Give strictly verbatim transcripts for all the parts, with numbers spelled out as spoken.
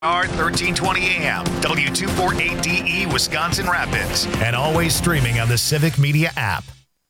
thirteen twenty A M, W two forty-eight D E, Wisconsin Rapids, and always streaming on the Civic Media app.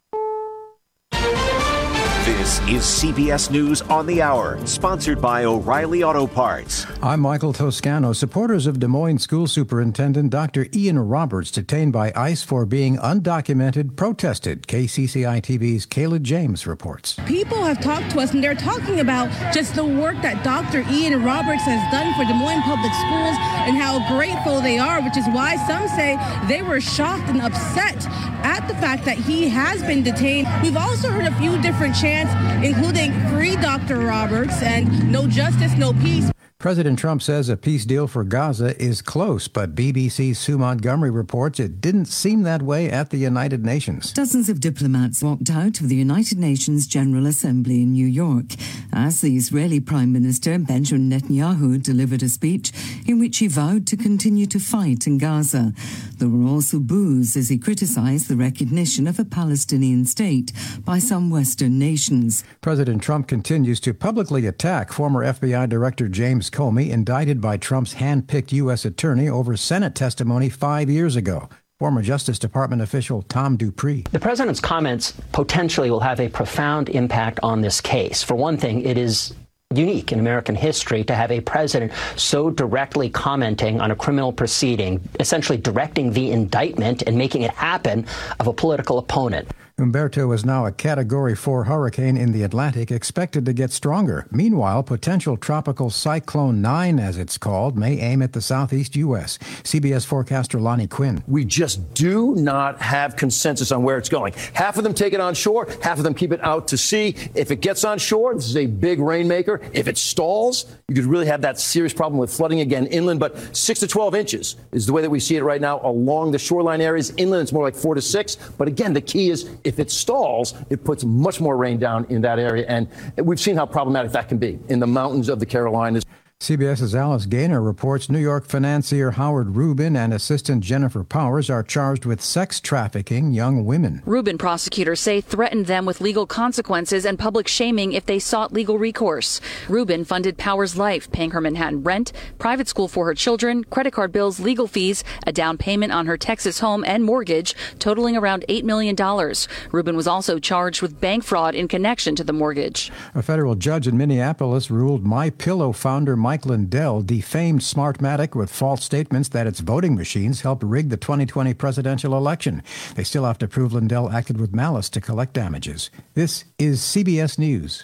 This is C B S News on the Hour, sponsored by O'Reilly Auto Parts. I'm Michael Toscano. Supporters of Des Moines School Superintendent Doctor Ian Roberts, detained by ICE for being undocumented, protested. K C C I T V's Kayla James reports. People have talked to us, and they're talking about just the work that Doctor Ian Roberts has done for Des Moines Public Schools and how grateful they are, which is why some say they were shocked and upset at the fact that he has been detained. We've also heard a few different chants, including free Doctor Roberts and no justice, no peace. President Trump says a peace deal for Gaza is close, but B B C's Sue Montgomery reports it didn't seem that way at the United Nations. Dozens of diplomats walked out of the United Nations General Assembly in New York as the Israeli Prime Minister Benjamin Netanyahu delivered a speech in which he vowed to continue to fight in Gaza. There were also boos as he criticized the recognition of a Palestinian state by some Western nations. President Trump continues to publicly attack former F B I Director James Comey, indicted by Trump's hand-picked U S attorney over Senate testimony five years ago. Former Justice Department official Tom Dupree. The president's comments potentially will have a profound impact on this case. For one thing, it is unique in American history to have a president so directly commenting on a criminal proceeding, essentially directing the indictment and making it happen of a political opponent. Humberto is now a Category four hurricane in the Atlantic, expected to get stronger. Meanwhile, potential tropical Cyclone nine, as it's called, may aim at the southeast U S. C B S forecaster Lonnie Quinn. We just do not have consensus on where it's going. Half of them take it on shore, half of them keep it out to sea. If it gets on shore, this is a big rainmaker. If it stalls, you could really have that serious problem with flooding again inland. But six to twelve inches is the way that we see it right now along the shoreline areas. Inland, it's more like four to six. But again, the key is if it stalls, it puts much more rain down in that area. And we've seen how problematic that can be in the mountains of the Carolinas. CBS's Alice Gaynor reports New York financier Howard Rubin and assistant Jennifer Powers are charged with sex trafficking young women. Rubin prosecutors say threatened them with legal consequences and public shaming if they sought legal recourse. Rubin funded Powers' life, paying her Manhattan rent, private school for her children, credit card bills, legal fees, a down payment on her Texas home and mortgage, totaling around eight million dollars. Rubin was also charged with bank fraud in connection to the mortgage. A federal judge in Minneapolis ruled MyPillow founder Mike Mike Lindell defamed Smartmatic with false statements that its voting machines helped rig the twenty twenty presidential election. They still have to prove Lindell acted with malice to collect damages. This is C B S News.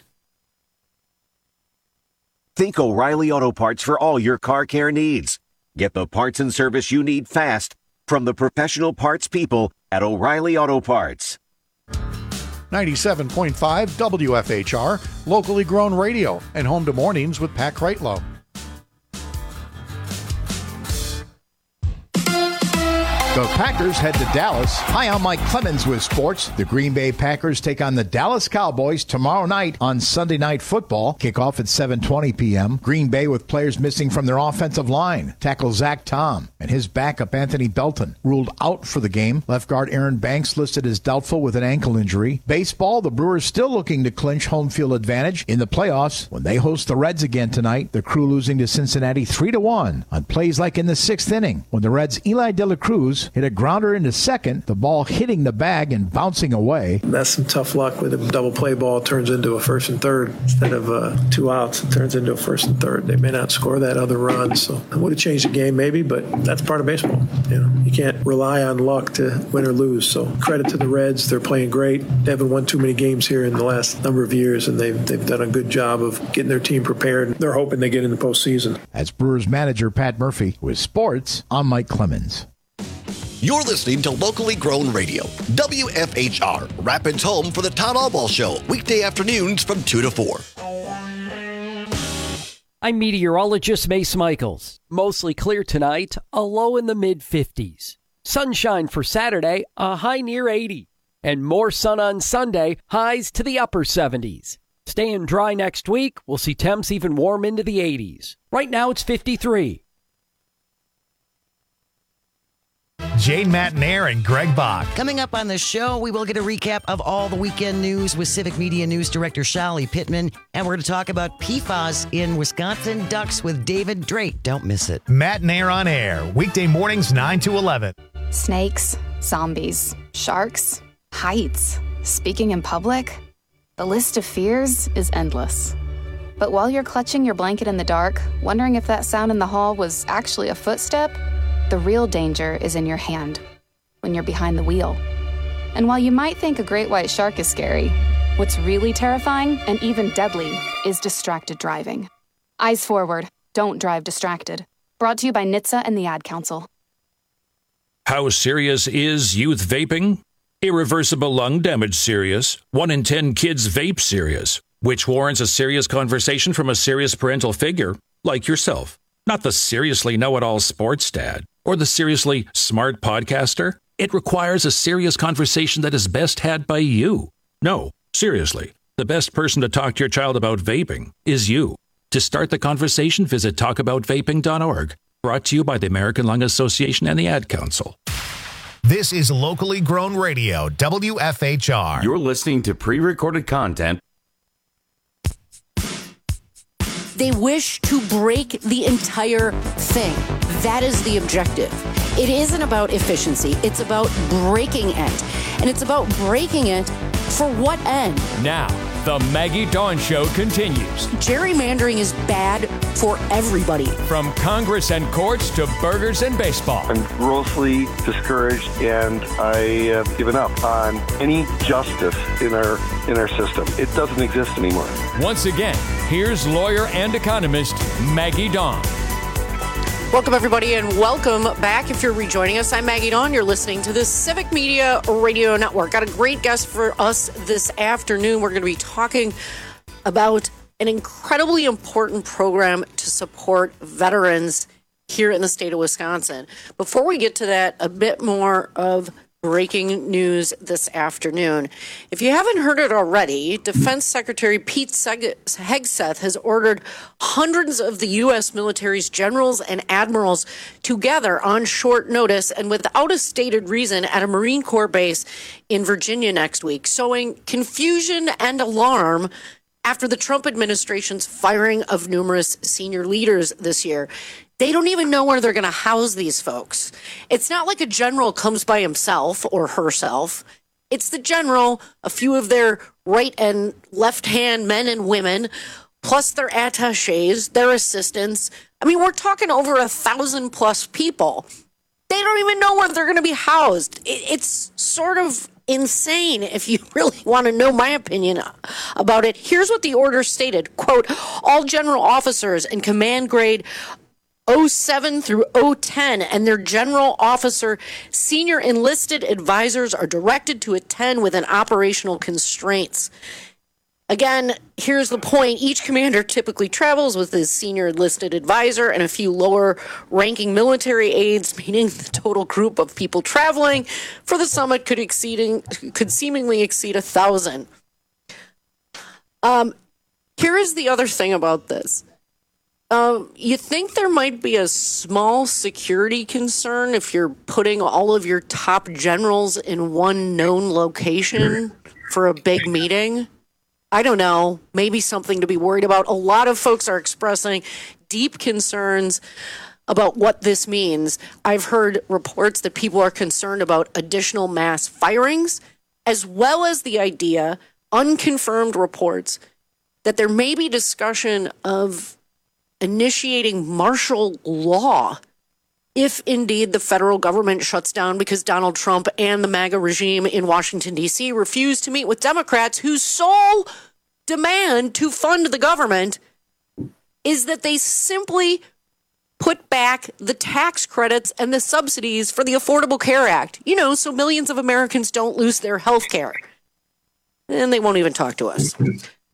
Think O'Reilly Auto Parts for all your car care needs. Get the parts and service you need fast from the professional parts people at O'Reilly Auto Parts. ninety-seven point five W F H R, locally grown radio, and home to mornings with Pat Kreitlow. The Packers head to Dallas. Hi, I'm Mike Clemens with sports. The Green Bay Packers take on the Dallas Cowboys tomorrow night on Sunday Night Football. Kickoff at seven twenty p.m. Green Bay with players missing from their offensive line. Tackle Zach Tom and his backup Anthony Belton ruled out for the game. Left guard Aaron Banks listed as doubtful with an ankle injury. Baseball, the Brewers still looking to clinch home field advantage in the playoffs when they host the Reds again tonight. The Crew losing to Cincinnati three to one on plays like in the sixth inning when the Reds' Eli De La Cruz hit a grounder into second, the ball hitting the bag and bouncing away. That's some tough luck with a double play ball turns into a first and third. Instead of uh, two outs, it turns into a first and third. They may not score that other run, so it would have changed the game maybe, but that's part of baseball. You know, you can't rely on luck to win or lose. So credit to the Reds. They're playing great. They haven't won too many games here in the last number of years, and they've, they've done a good job of getting their team prepared. They're hoping they get in the postseason. As Brewers manager Pat Murphy with sports, I'm Mike Clemens. You're listening to locally grown radio, W F H R, Rapids home for the Todd Albaugh Show, weekday afternoons from two to four. I'm meteorologist Mace Michaels. Mostly clear tonight, a low in the mid fifties. Sunshine for Saturday, a high near eighty. And more sun on Sunday, highs to the upper seventies. Staying dry next week, we'll see temps even warm into the eighties. Right now it's fifty-three. Jane Matnair and Greg Bach. Coming up on the show, we will get a recap of all the weekend news with Civic Media News Director Shali Pittman. And we're going to talk about P FAS in Wisconsin Ducks with David Drake. Don't miss it. Matnair on air, weekday mornings nine to eleven. Snakes, zombies, sharks, heights, speaking in public. The list of fears is endless. But while you're clutching your blanket in the dark, wondering if that sound in the hall was actually a footstep, the real danger is in your hand, when you're behind the wheel. And while you might think a great white shark is scary, what's really terrifying and even deadly is distracted driving. Eyes forward, don't drive distracted. Brought to you by N H T S A and the Ad Council. How serious is youth vaping? Irreversible lung damage serious. One in ten kids vape serious, which warrants a serious conversation from a serious parental figure like yourself. Not the seriously know-it-all sports dad or the seriously smart podcaster. It requires a serious conversation that is best had by you. No, seriously, the best person to talk to your child about vaping is you. To start the conversation, visit talk about vaping dot org. Brought to you by the American Lung Association and the Ad Council. This is locally grown radio, W F H R. You're listening to pre-recorded content. They wish to break the entire thing. That is the objective. It isn't about efficiency. It's about breaking it. And it's about breaking it for what end? Now, the Maggie Dawn Show continues. Gerrymandering is bad for everybody. From Congress and courts to burgers and baseball. I'm grossly discouraged, and I have given up on any justice in our in our system. It doesn't exist anymore. Once again, here's lawyer and economist Maggie Dawn. Welcome, everybody, and welcome back. If you're rejoining us, I'm Maggie Dawn. You're listening to the Civic Media Radio Network. Got a great guest for us this afternoon. We're going to be talking about an incredibly important program to support veterans here in the state of Wisconsin. Before we get to that, a bit more of breaking news this afternoon. If you haven't heard it already, Defense Secretary Pete Hegseth has ordered hundreds of the U S military's generals and admirals to gather on short notice and without a stated reason at a Marine Corps base in Virginia next week, sowing confusion and alarm after the Trump administration's firing of numerous senior leaders this year. They don't even know where they're going to house these folks. It's not like a general comes by himself or herself. It's the general, a few of their right and left hand men and women, plus their attachés, their assistants. I mean, we're talking over a thousand plus people. They don't even know where they're going to be housed. It's sort of insane if you really want to know my opinion about it. Here's what the order stated, quote, all general officers and command grade oh seven through oh ten and their general officer senior enlisted advisors are directed to attend within operational constraints. Again, here's the point. Each commander typically travels with his senior enlisted advisor and a few lower-ranking military aides, meaning the total group of people traveling for the summit could exceeding could seemingly exceed a thousand. Um, here is the other thing about this. Um, you think there might be a small security concern if you're putting all of your top generals in one known location for a big meeting? I don't know, maybe something to be worried about. A lot of folks are expressing deep concerns about what this means. I've heard reports that people are concerned about additional mass firings, as well as the idea, unconfirmed reports, that there may be discussion of initiating martial law if indeed the federal government shuts down because Donald Trump and the MAGA regime in Washington, D C refuse to meet with Democrats whose sole demand to fund the government is that they simply put back the tax credits and the subsidies for the Affordable Care Act, you know, so millions of Americans don't lose their health care. And they won't even talk to us.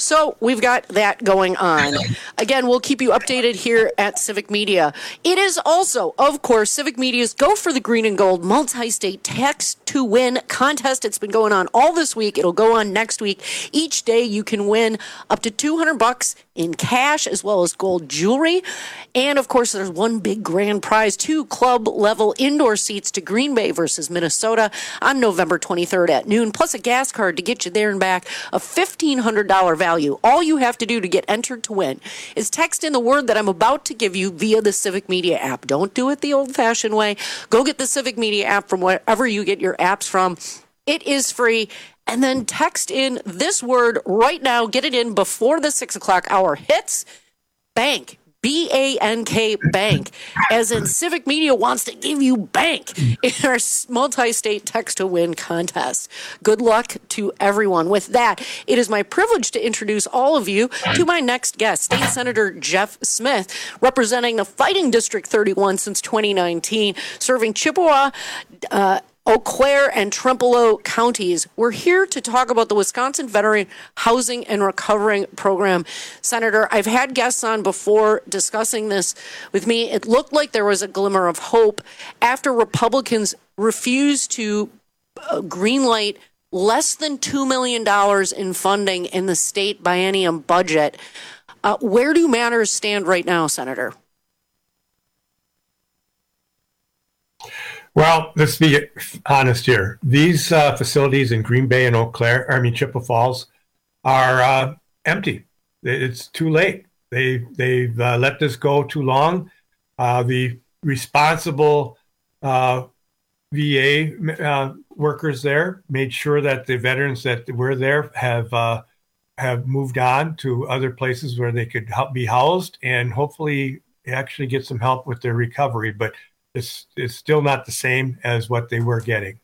So we've got that going on. Again, we'll keep you updated here at Civic Media. It is also, of course, Civic Media's Go for the Green and Gold multi-state text to win contest. It's been going on all this week. It'll go on next week. Each day you can win up to two hundred bucks in cash as well as gold jewelry. And of course, there's one big grand prize, two club level indoor seats to Green Bay versus Minnesota on November twenty-third at noon, plus a gas card to get you there and back, a fifteen hundred dollars value. All you have to do to get entered to win is text in the word that I'm about to give you via the Civic Media app. Don't do it the old-fashioned way. Go get the Civic Media app from wherever you get your apps from. It is free. And then text in this word right now. Get it in before the six o'clock hour hits. Bank. B A N K Bank, as in Civic Media wants to give you bank in our multi-state text-to-win contest. Good luck to everyone. With that, it is my privilege to introduce all of you to my next guest, State Senator Jeff Smith, representing the Fighting District thirty-one since twenty nineteen, serving Chippewa, uh, Eau Claire, and Trempealeau counties. We're here to talk about the Wisconsin Veteran Housing and Recovering Program. Senator, I've had guests on before discussing this with me. It looked like there was a glimmer of hope after Republicans refused to uh, greenlight less than two million dollars in funding in the state biennium budget. Uh, where do matters stand right now, Senator? Well, let's be honest here. These uh, facilities in Green Bay and Eau Claire, I mean Chippewa Falls, are uh, empty. It's too late. They they've uh, let this go too long. Uh, the responsible uh, V A uh, workers there made sure that the veterans that were there have uh, have moved on to other places where they could help be housed and hopefully actually get some help with their recovery. But It's it's still not the same as what they were getting.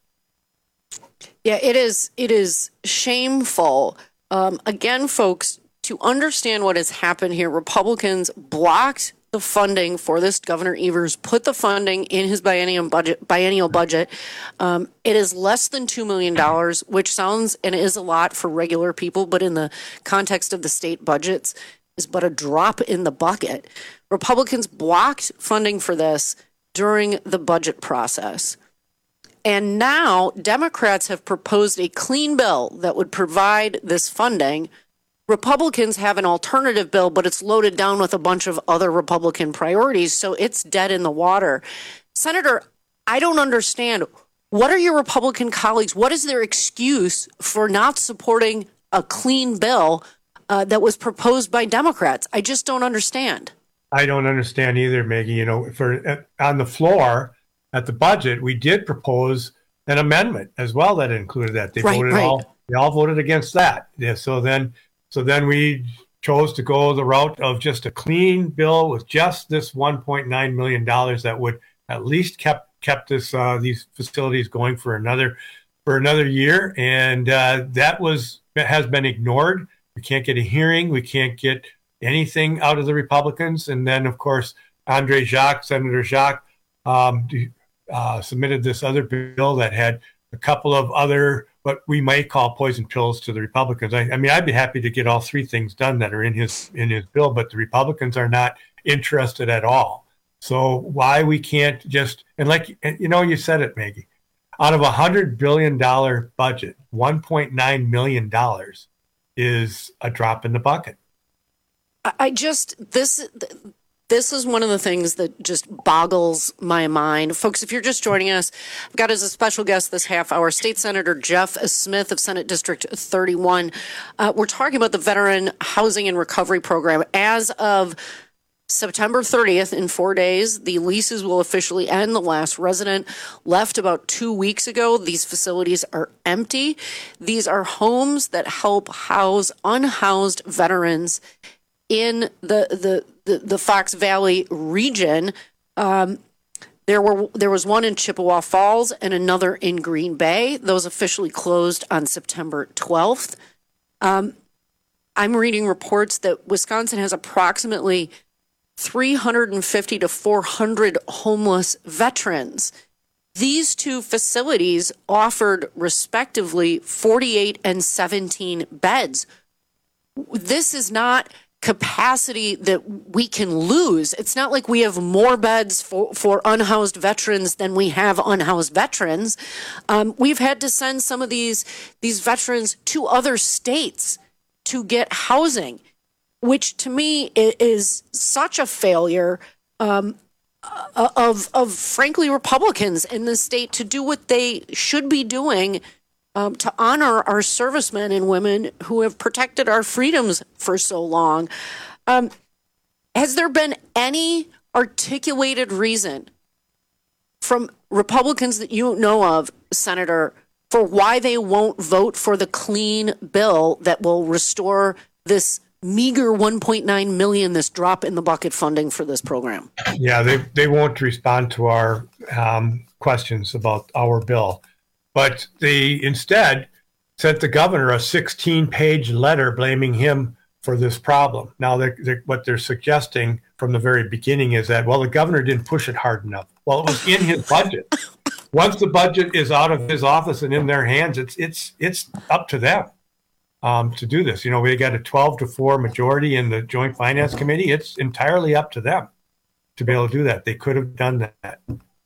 Yeah, it is. It is shameful. Um, again, folks, to understand what has happened here, Republicans blocked the funding for this. Governor Evers put the funding in his biennial budget. Biennial budget. Um, it is less than two million dollars, which sounds and is a lot for regular people, but in the context of the state budgets, is but a drop in the bucket. Republicans blocked funding for this during the budget process. And now Democrats have proposed a clean bill that would provide this funding. Republicans have an alternative bill, but it's loaded down with a bunch of other Republican priorities, so it's dead in the water. Senator, I don't understand. What are your Republican colleagues, what is their excuse for not supporting a clean bill uh, that was proposed by Democrats? I just don't understand. I don't understand either, Maggie. You know, for uh, on the floor at the budget, we did propose an amendment as well that included that. They right, voted right. all they all voted against that. Yeah. So then, so then we chose to go the route of just a clean bill with just this one point nine million dollars that would at least kept kept this uh, these facilities going for another for another year, and uh, that was has been ignored. We can't get a hearing. We can't get anything out of the Republicans. And then, of course, Andre Jacques, Senator Jacques, um, uh, submitted this other bill that had a couple of other, what we might call poison pills to the Republicans. I, I mean, I'd be happy to get all three things done that are in his in his bill, but the Republicans are not interested at all. So why we can't just, and like, you know, you said it, Maggie, out of a one hundred billion dollars budget, one point nine million dollars is a drop in the bucket. I just, this this is one of the things that just boggles my mind. Folks, if you're just joining us, I've got as a special guest this half hour, State Senator Jeff Smith of Senate District thirty-one. Uh, we're talking about the Veteran Housing and Recovery Program. As of September thirtieth, in four days, the leases will officially end. The last resident left about two weeks ago. These facilities are empty. These are homes that help house unhoused veterans in the, the, the, the Fox Valley region. Um, there were there was one in Chippewa Falls and another in Green Bay. Those officially closed on September twelfth. Um, I'm reading reports that Wisconsin has approximately three hundred fifty to four hundred homeless veterans. These two facilities offered respectively forty-eight and seventeen beds. this is not capacity that we can lose. It's not like we have more beds for, for unhoused veterans than we have unhoused veterans. Um, we've had to send some of these these veterans to other states to get housing, which to me is such a failure um, of, of, frankly, Republicans in the state to do what they should be doing Um, to honor our servicemen and women who have protected our freedoms for so long. Um, has there been any articulated reason from Republicans that you know of, Senator, for why they won't vote for the clean bill that will restore this meager one point nine million dollars, this drop in the bucket funding for this program? Yeah, they, they won't respond to our um, questions about our bill. But they instead sent the governor a sixteen-page letter blaming him for this problem. Now, they're, they're, what they're suggesting from the very beginning is that, well, the governor didn't push it hard enough. Well, it was in his budget. Once the budget is out of his office and in their hands, it's it's it's up to them um, to do this. You know, we got a twelve to four majority in the Joint Finance Committee. It's entirely up to them to be able to do that. They could have done that.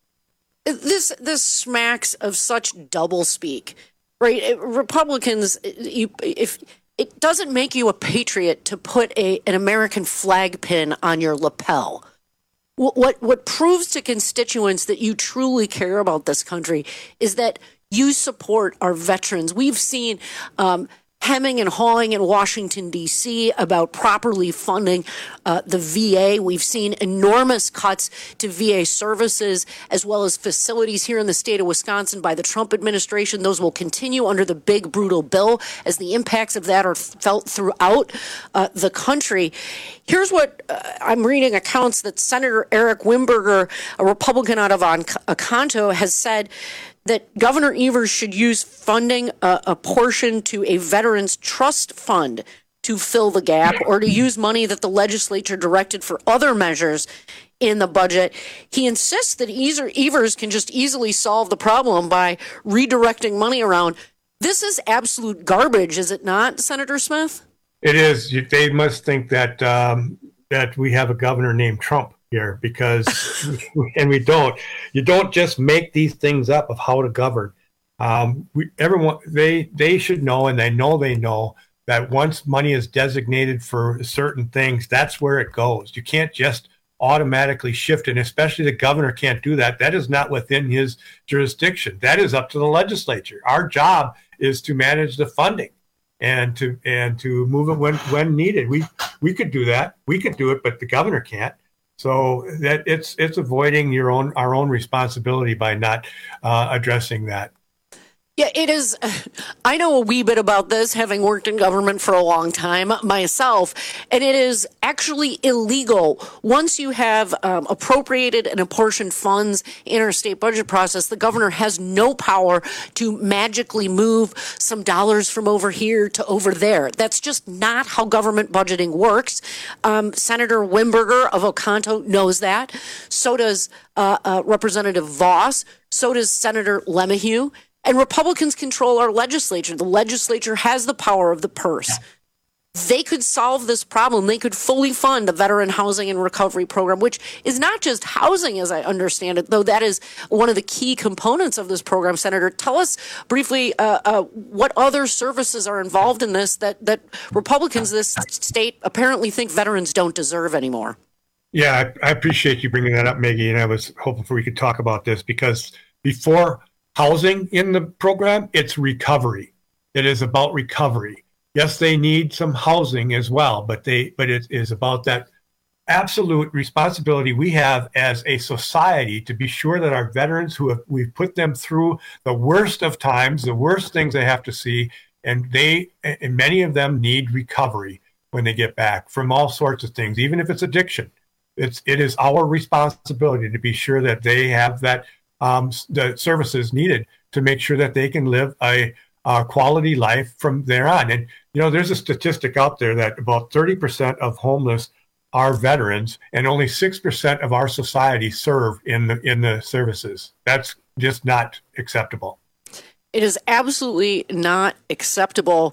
This this smacks of such doublespeak, right? Republicans, you, if it doesn't make you a patriot to put a an American flag pin on your lapel. What what, what proves to constituents that you truly care about this country is that you support our veterans. We've seen um, hemming and hawing in Washington, D C about properly funding uh, the V A. We've seen enormous cuts to V A services as well as facilities here in the state of Wisconsin by the Trump administration. Those will continue under the big, brutal bill as the impacts of that are felt throughout uh, the country. Here's what uh, I'm reading accounts that Senator Eric Wimberger, a Republican out of Oconto, has said that Governor Evers should use funding a, a portion to a veterans trust fund to fill the gap, or to use money that the legislature directed for other measures in the budget. He insists that Evers can just easily solve the problem by redirecting money around. This is absolute garbage, is it not, Senator Smith? It is. They must think that um, that we have a governor named Trump here, because and we don't. You don't just make these things up of how to govern. Um, we, everyone they they should know, and they know they know that once money is designated for certain things, that's where it goes. You can't just automatically shift it, and especially the governor can't do that. That is not within his jurisdiction. That is up to the legislature. Our job is to manage the funding and to and to move it when when needed. We we could do that. We could do it, but the governor can't. So that it's it's avoiding your own our own responsibility by not uh, addressing that. Yeah, it is. I know a wee bit about this, having worked in government for a long time myself, and it is actually illegal. Once you have um, appropriated and apportioned funds in our state budget process, the governor has no power to magically move some dollars from over here to over there. That's just not how government budgeting works. Um, Senator Wimberger of Oconto knows that. So does uh, uh, Representative Voss. So does Senator LeMahieu. And Republicans control our legislature. The legislature has the power of the purse. They could solve this problem. They could fully fund a veteran housing and recovery program, which is not just housing, as I understand it, though that is one of the key components of this program. Senator, tell us briefly uh, uh, what other services are involved in this that, that Republicans in this state apparently think veterans don't deserve anymore. Yeah, I, I appreciate you bringing that up, Maggie, and I was hoping for we could talk about this, because before housing in the program, it's recovery. It is about recovery. Yes, they need some housing as well, but they but it is about that absolute responsibility we have as a society to be sure that our veterans, who have we've put them through the worst of times, the worst things they have to see, and they and many of them need recovery when they get back from all sorts of things, even if it's addiction. It's it is our responsibility to be sure that they have that Um, the services needed to make sure that they can live a, a quality life from there on. And, you know, there's a statistic out there that about thirty percent of homeless are veterans, and only six percent of our society serve in the, in the services. That's just not acceptable. It is absolutely not acceptable.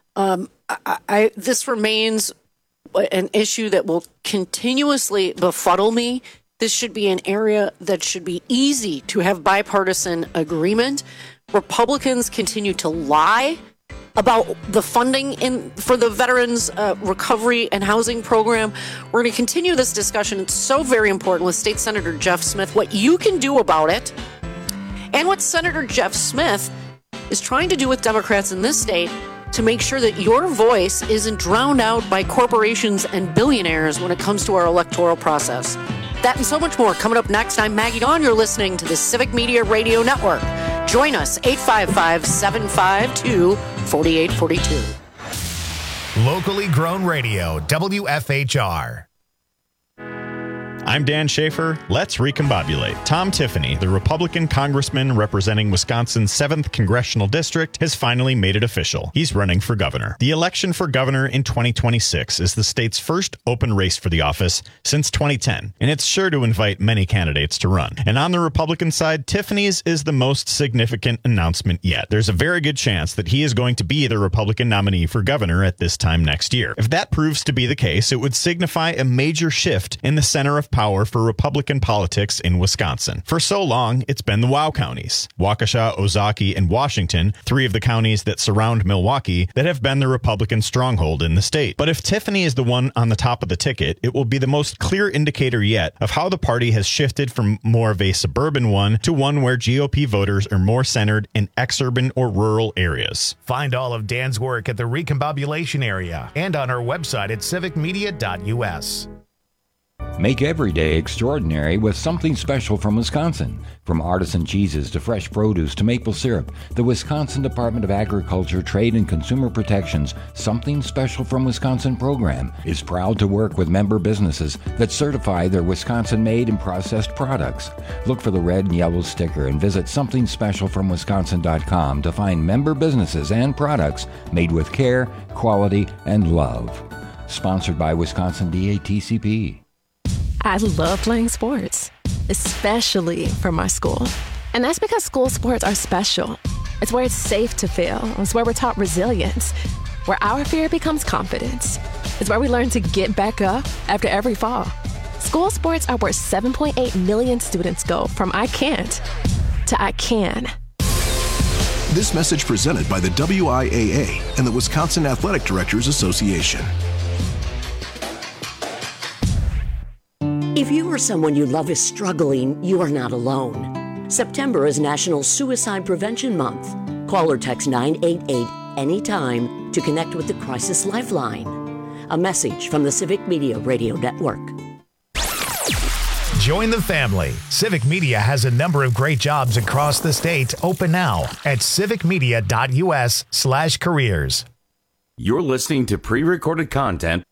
Um, I, I, this remains an issue that will continuously befuddle me. This should be an area that should be easy to have bipartisan agreement. Republicans continue to lie about the funding in for the Veterans uh, Recovery and Housing Program. We're going to continue this discussion. It's so very important with State Senator Jeff Smith, what you can do about it, and what Senator Jeff Smith is trying to do with Democrats in this state to make sure that your voice isn't drowned out by corporations and billionaires when it comes to our electoral process. That and so much more coming up next. I'm Maggie Dawn. You're listening to the Civic Media Radio Network. Join us, eight five five, seven five two, four eight four two. Locally grown radio, W F H R. I'm Dan Schaefer. Let's recombobulate. Tom Tiffany, the Republican congressman representing Wisconsin's seventh Congressional District, has finally made it official. He's running for governor. The election for governor in twenty twenty-six is the state's first open race for the office since twenty ten, and it's sure to invite many candidates to run. And on the Republican side, Tiffany's is the most significant announcement yet. There's a very good chance that he is going to be the Republican nominee for governor at this time next year. If that proves to be the case, it would signify a major shift in the center of power for Republican politics in Wisconsin. For so long, it's been the WOW counties, Waukesha, Ozaukee, and Washington, three of the counties that surround Milwaukee, that have been the Republican stronghold in the state. But if Tiffany is the one on the top of the ticket, it will be the most clear indicator yet of how the party has shifted from more of a suburban one to one where G O P voters are more centered in exurban or rural areas. Find all of Dan's work at the Recombobulation area and on our website at civic media dot U S. Make every day extraordinary with something special from Wisconsin. From artisan cheeses to fresh produce to maple syrup, the Wisconsin Department of Agriculture, Trade, and Consumer Protection's Something Special from Wisconsin program is proud to work with member businesses that certify their Wisconsin-made and processed products. Look for the red and yellow sticker and visit something special from wisconsin dot com to find member businesses and products made with care, quality, and love. Sponsored by Wisconsin D A T C P. I love playing sports, especially for my school. And that's because school sports are special. It's where it's safe to fail. It's where we're taught resilience, where our fear becomes confidence. It's where we learn to get back up after every fall. School sports are where seven point eight million students go from I can't to I can. This message presented by the W I A A and the Wisconsin Athletic Directors Association. If you or someone you love is struggling, you are not alone. September is National Suicide Prevention Month. Call or text nine eight eight anytime to connect with the Crisis Lifeline. A message from the Civic Media Radio Network. Join the family. Civic Media has a number of great jobs across the state open now at civic media dot U S slash careers. You're listening to pre-recorded content.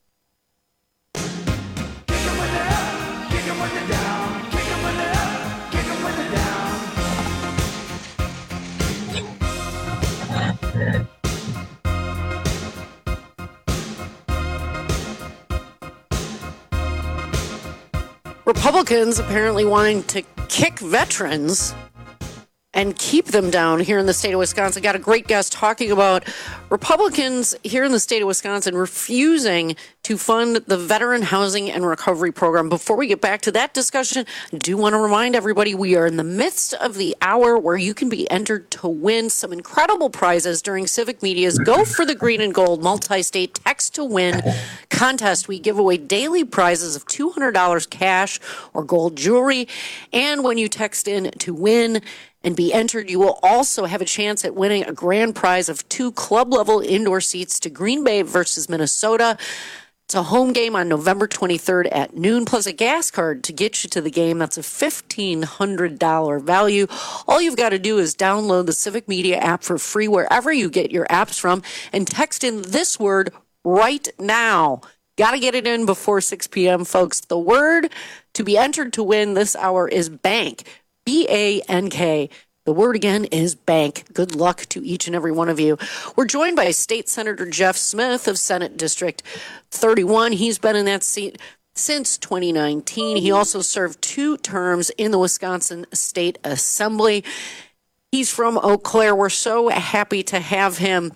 Republicans apparently wanting to kick veterans and keep them down here in the state of Wisconsin. Got a great guest talking about Republicans here in the state of Wisconsin refusing to fund the Veteran Housing and Recovery Program. Before we get back to that discussion, I do want to remind everybody we are in the midst of the hour where you can be entered to win some incredible prizes during Civic Media's Go for the Green and Gold multi-state text to win contest. We give away daily prizes of two hundred dollars cash or gold jewelry. And when you text in to win and be entered, you will also have a chance at winning a grand prize of two club-level indoor seats to Green Bay versus Minnesota. It's a home game on November twenty-third at noon, plus a gas card to get you to the game. That's a fifteen hundred dollars value. All you've got to do is download the Civic Media app for free wherever you get your apps from and text in this word right now. Got to get it in before six p.m., folks. The word to be entered to win this hour is bank. B A N K. The word again is bank. Good luck to each and every one of you. We're joined by State Senator Jeff Smith of Senate District thirty-one. He's been in that seat since twenty nineteen. He also served two terms in the Wisconsin State Assembly. He's from Eau Claire. We're so happy to have him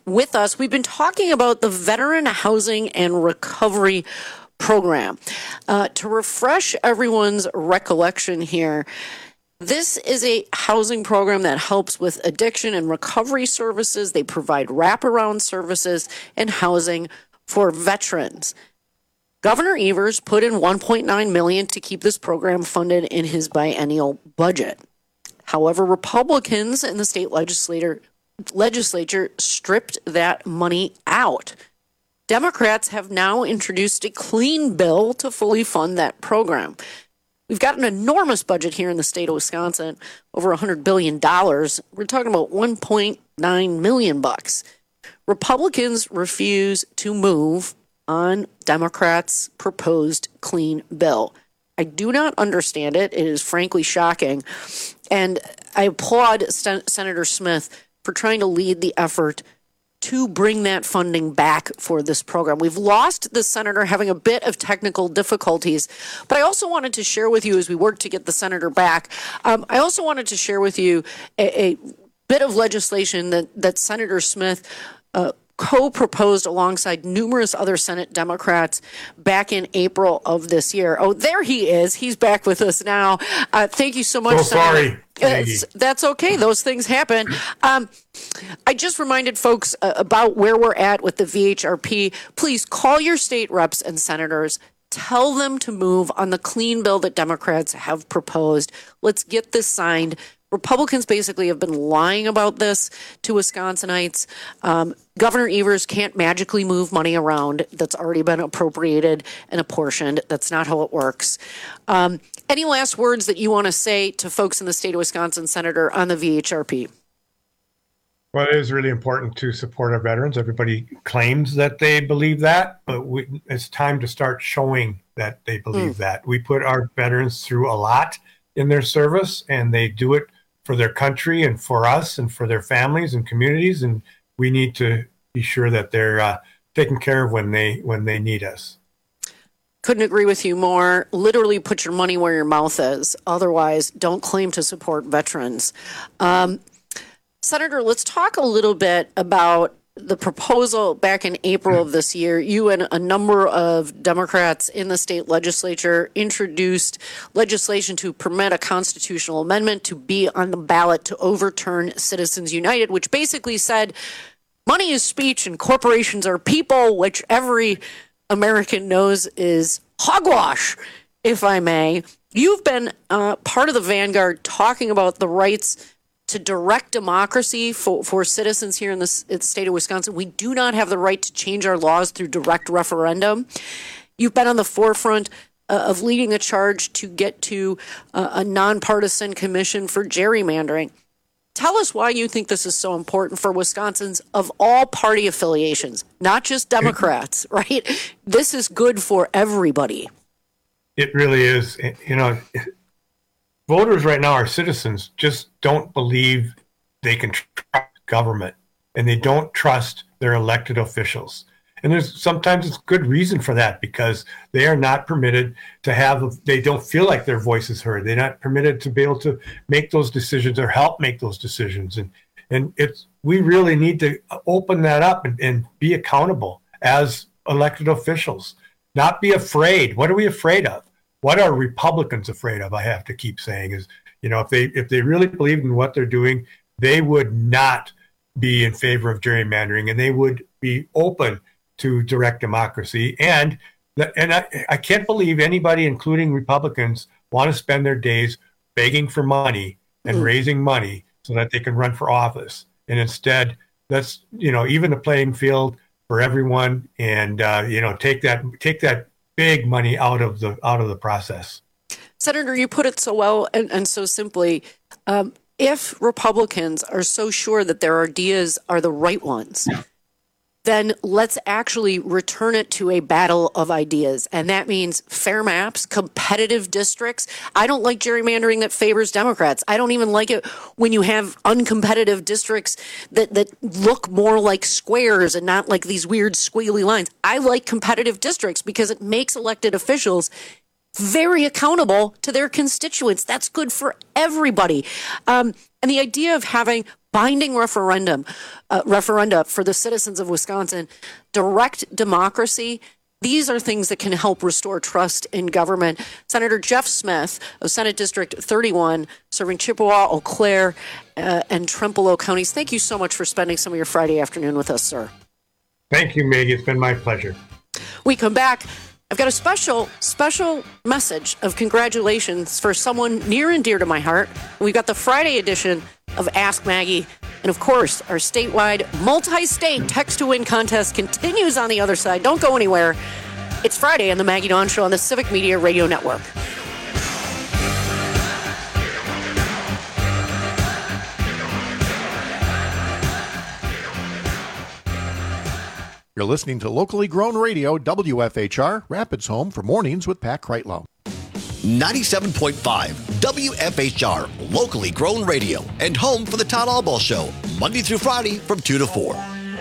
with us. We've been talking about the Veteran Housing and Recovery Program. Uh, to refresh everyone's recollection here, this is a housing program that helps with addiction and recovery services. They provide wraparound services and housing for veterans. Governor Evers put in one point nine million dollars to keep this program funded in his biennial budget. However, Republicans in the state legislature legislature stripped that money out. Democrats have now introduced a clean bill to fully fund that program. We've got an enormous budget here in the state of Wisconsin, over one hundred billion dollars. We're talking about one point nine million bucks. Republicans refuse to move on Democrats' proposed clean bill. I do not understand it. It is frankly shocking. And I applaud Sen- Senator Smith for trying to lead the effort to bring that funding back for this program. We've lost the senator having a bit of technical difficulties, but I also wanted to share with you as we work to get the senator back, um, I also wanted to share with you a, a bit of legislation that, that Senator Smith uh, co-proposed alongside numerous other Senate Democrats back in April of this year. Oh, there he is. He's back with us now. Uh, thank you so much. So sorry. It's, that's okay. Those things happen. Um, I just reminded folks uh, about where we're at with the V H R P. Please call your state reps and senators. Tell them to move on the clean bill that Democrats have proposed. Let's get this signed. Republicans basically have been lying about this to Wisconsinites. Um, Governor Evers can't magically move money around that's already been appropriated and apportioned. That's not how it works. Um, any last words that you want to say to folks in the state of Wisconsin, Senator, on the V H R P? Well, it is really important to support our veterans. Everybody claims that they believe that, but we, it's time to start showing that they believe mm. that. We put our veterans through a lot in their service, and they do it for their country and for us and for their families and communities. And we need to be sure that they're uh, taken care of when they when they need us. Couldn't agree with you more. Literally put your money where your mouth is. Otherwise, don't claim to support veterans. Um, Senator, let's talk a little bit about the proposal back in April of this year. You and a number of Democrats in the state legislature introduced legislation to permit a constitutional amendment to be on the ballot to overturn Citizens United, which basically said money is speech and corporations are people, which every American knows is hogwash, if I may. You've been uh, part of the vanguard talking about the rights to direct democracy for, for citizens here in the, in the state of Wisconsin. We do not have the right to change our laws through direct referendum. You've been on the forefront uh, of leading a charge to get to uh, a nonpartisan commission for gerrymandering. Tell us why you think this is so important for Wisconsins of all party affiliations, not just Democrats, right? This is good for everybody. It really is. You know, voters right now, our citizens, just don't believe they can trust government, and they don't trust their elected officials. And there's sometimes it's good reason for that, because they are not permitted to have, they don't feel like their voice is heard. They're not permitted to be able to make those decisions or help make those decisions. And and it's we really need to open that up and, and be accountable as elected officials. Not be afraid. What are we afraid of? What are Republicans afraid of? I have to keep saying is, you know, if they if they really believed in what they're doing, they would not be in favor of gerrymandering, and they would be open to direct democracy. And and I, I can't believe anybody, including Republicans, want to spend their days begging for money and mm. raising money so that they can run for office. And instead, let's, you know, even the playing field for everyone, and uh, you know, take that take that big money out of the out of the process. Senator, you put it so well and, and so simply. Um, if Republicans are so sure that their ideas are the right ones, then let's actually return it to a battle of ideas. And that means fair maps, competitive districts. I don't like gerrymandering that favors Democrats. I don't even like it when you have uncompetitive districts that, that look more like squares and not like these weird squiggly lines. I like competitive districts because it makes elected officials very accountable to their constituents. That's good for everybody. Um, and the idea of having binding referendum, uh, referenda for the citizens of Wisconsin, direct democracy, these are things that can help restore trust in government. Senator Jeff Smith of Senate District thirty-one, serving Chippewa, Eau Claire, uh, and Trempealeau counties. Thank you so much for spending some of your Friday afternoon with us, sir. Thank you, Maggie. It's been my pleasure. We come back. I've got a special, special message of congratulations for someone near and dear to my heart. We've got the Friday edition of Ask Maggie. And of course, our statewide multi-state text to win contest continues on the other side. Don't go anywhere. It's Friday on the Maggie Dawn Show on the Civic Media Radio Network. You're listening to locally grown radio, W F H R, Rapids Home for Mornings with Pat Kreitlow. ninety-seven point five W F H R, locally grown radio, and home for the Todd Allball Show, Monday through Friday from two to four.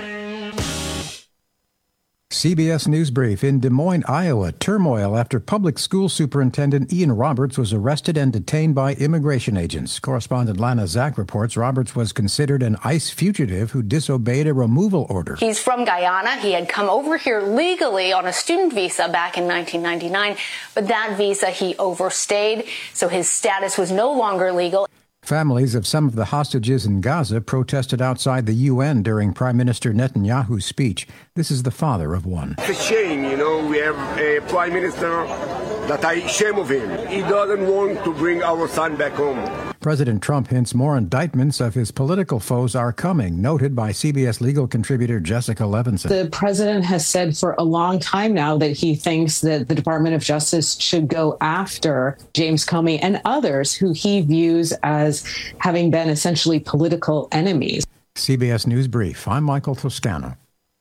C B S News Brief. In Des Moines, Iowa, turmoil after public school superintendent Ian Roberts was arrested and detained by immigration agents. Correspondent Lana Zach reports Roberts was considered an ICE fugitive who disobeyed a removal order. He's from Guyana. He had come over here legally on a student visa back in nineteen ninety-nine, but that visa he overstayed, so his status was no longer legal. Families of some of the hostages in Gaza protested outside the U N during Prime Minister Netanyahu's speech. This is the father of one. It's a shame, you know, we have a Prime Minister that I shame of him. He doesn't want to bring our son back home. President Trump hints more indictments of his political foes are coming, noted by C B S legal contributor Jessica Levinson. The president has said for a long time now that he thinks that the Department of Justice should go after James Comey and others who he views as having been essentially political enemies. C B S News Brief. I'm Michael Toscano.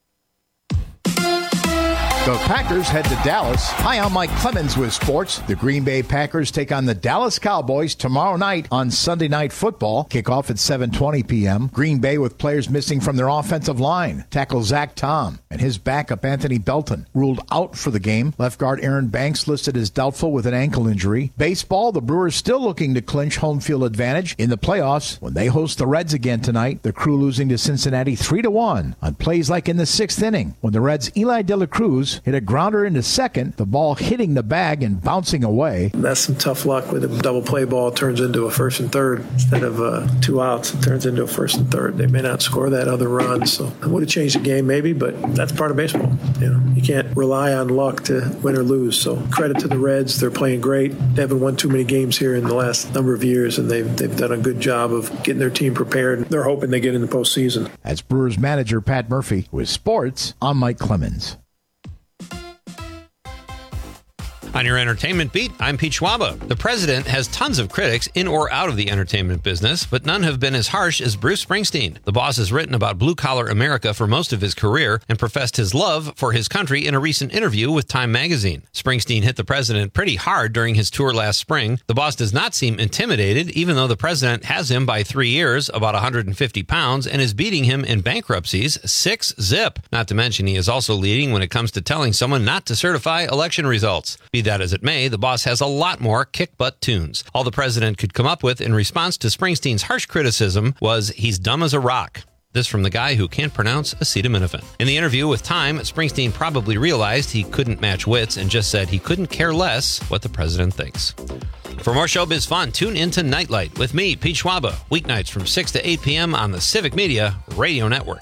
The Packers head to Dallas. Hi, I'm Mike Clemens with sports. The Green Bay Packers take on the Dallas Cowboys tomorrow night on Sunday Night Football. Kickoff at seven twenty p.m. Green Bay with players missing from their offensive line. Tackle Zach Tom and his backup Anthony Belton ruled out for the game. Left guard Aaron Banks listed as doubtful with an ankle injury. Baseball, the Brewers still looking to clinch home field advantage in the playoffs when they host the Reds again tonight. The Crew losing to Cincinnati three to one on plays like in the sixth inning when the Reds' Eli De La Cruz hit a grounder into second, the ball hitting the bag and bouncing away. That's some tough luck with a double play ball turns into a first and third. Instead of uh, two outs, it turns into a first and third. They may not score that other run, so it would have changed the game maybe, but that's part of baseball. You know, you can't rely on luck to win or lose. So credit to the Reds. They're playing great. They haven't won too many games here in the last number of years, and they've, they've done a good job of getting their team prepared. They're hoping they get in the postseason. As Brewers manager Pat Murphy with sports, I'm Mike Clemens. On your entertainment beat, I'm Pete Schwaba. The president has tons of critics in or out of the entertainment business, but none have been as harsh as Bruce Springsteen. The boss has written about blue-collar America for most of his career and professed his love for his country in a recent interview with Time magazine. Springsteen hit the president pretty hard during his tour last spring. The boss does not seem intimidated, even though the president has him by three years, about one hundred fifty pounds, and is beating him in bankruptcies six zip. Not to mention he is also leading when it comes to telling someone not to certify election results. Be that as it may, the boss has a lot more kick-butt tunes. All the president could come up with in response to Springsteen's harsh criticism was, he's dumb as a rock. This from the guy who can't pronounce acetaminophen. In the interview with Time, Springsteen probably realized he couldn't match wits and just said he couldn't care less what the president thinks. For more showbiz fun, tune into Nightlight with me, Pete Schwaba, weeknights from six to eight p.m. on the Civic Media Radio Network.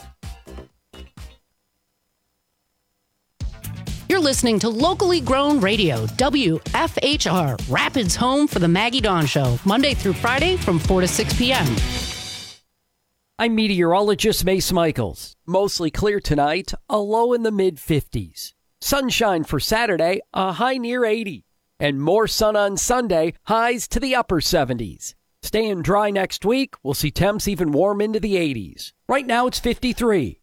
You're listening to locally grown radio, W F H R, Rapids home for the Maggie Dawn Show, Monday through Friday from four to six p.m. I'm meteorologist Mace Michaels. Mostly clear tonight, a low in the mid fifties. Sunshine for Saturday, a high near eighty. And more sun on Sunday, highs to the upper seventies. Staying dry next week, we'll see temps even warm into the eighties. Right now it's fifty-three.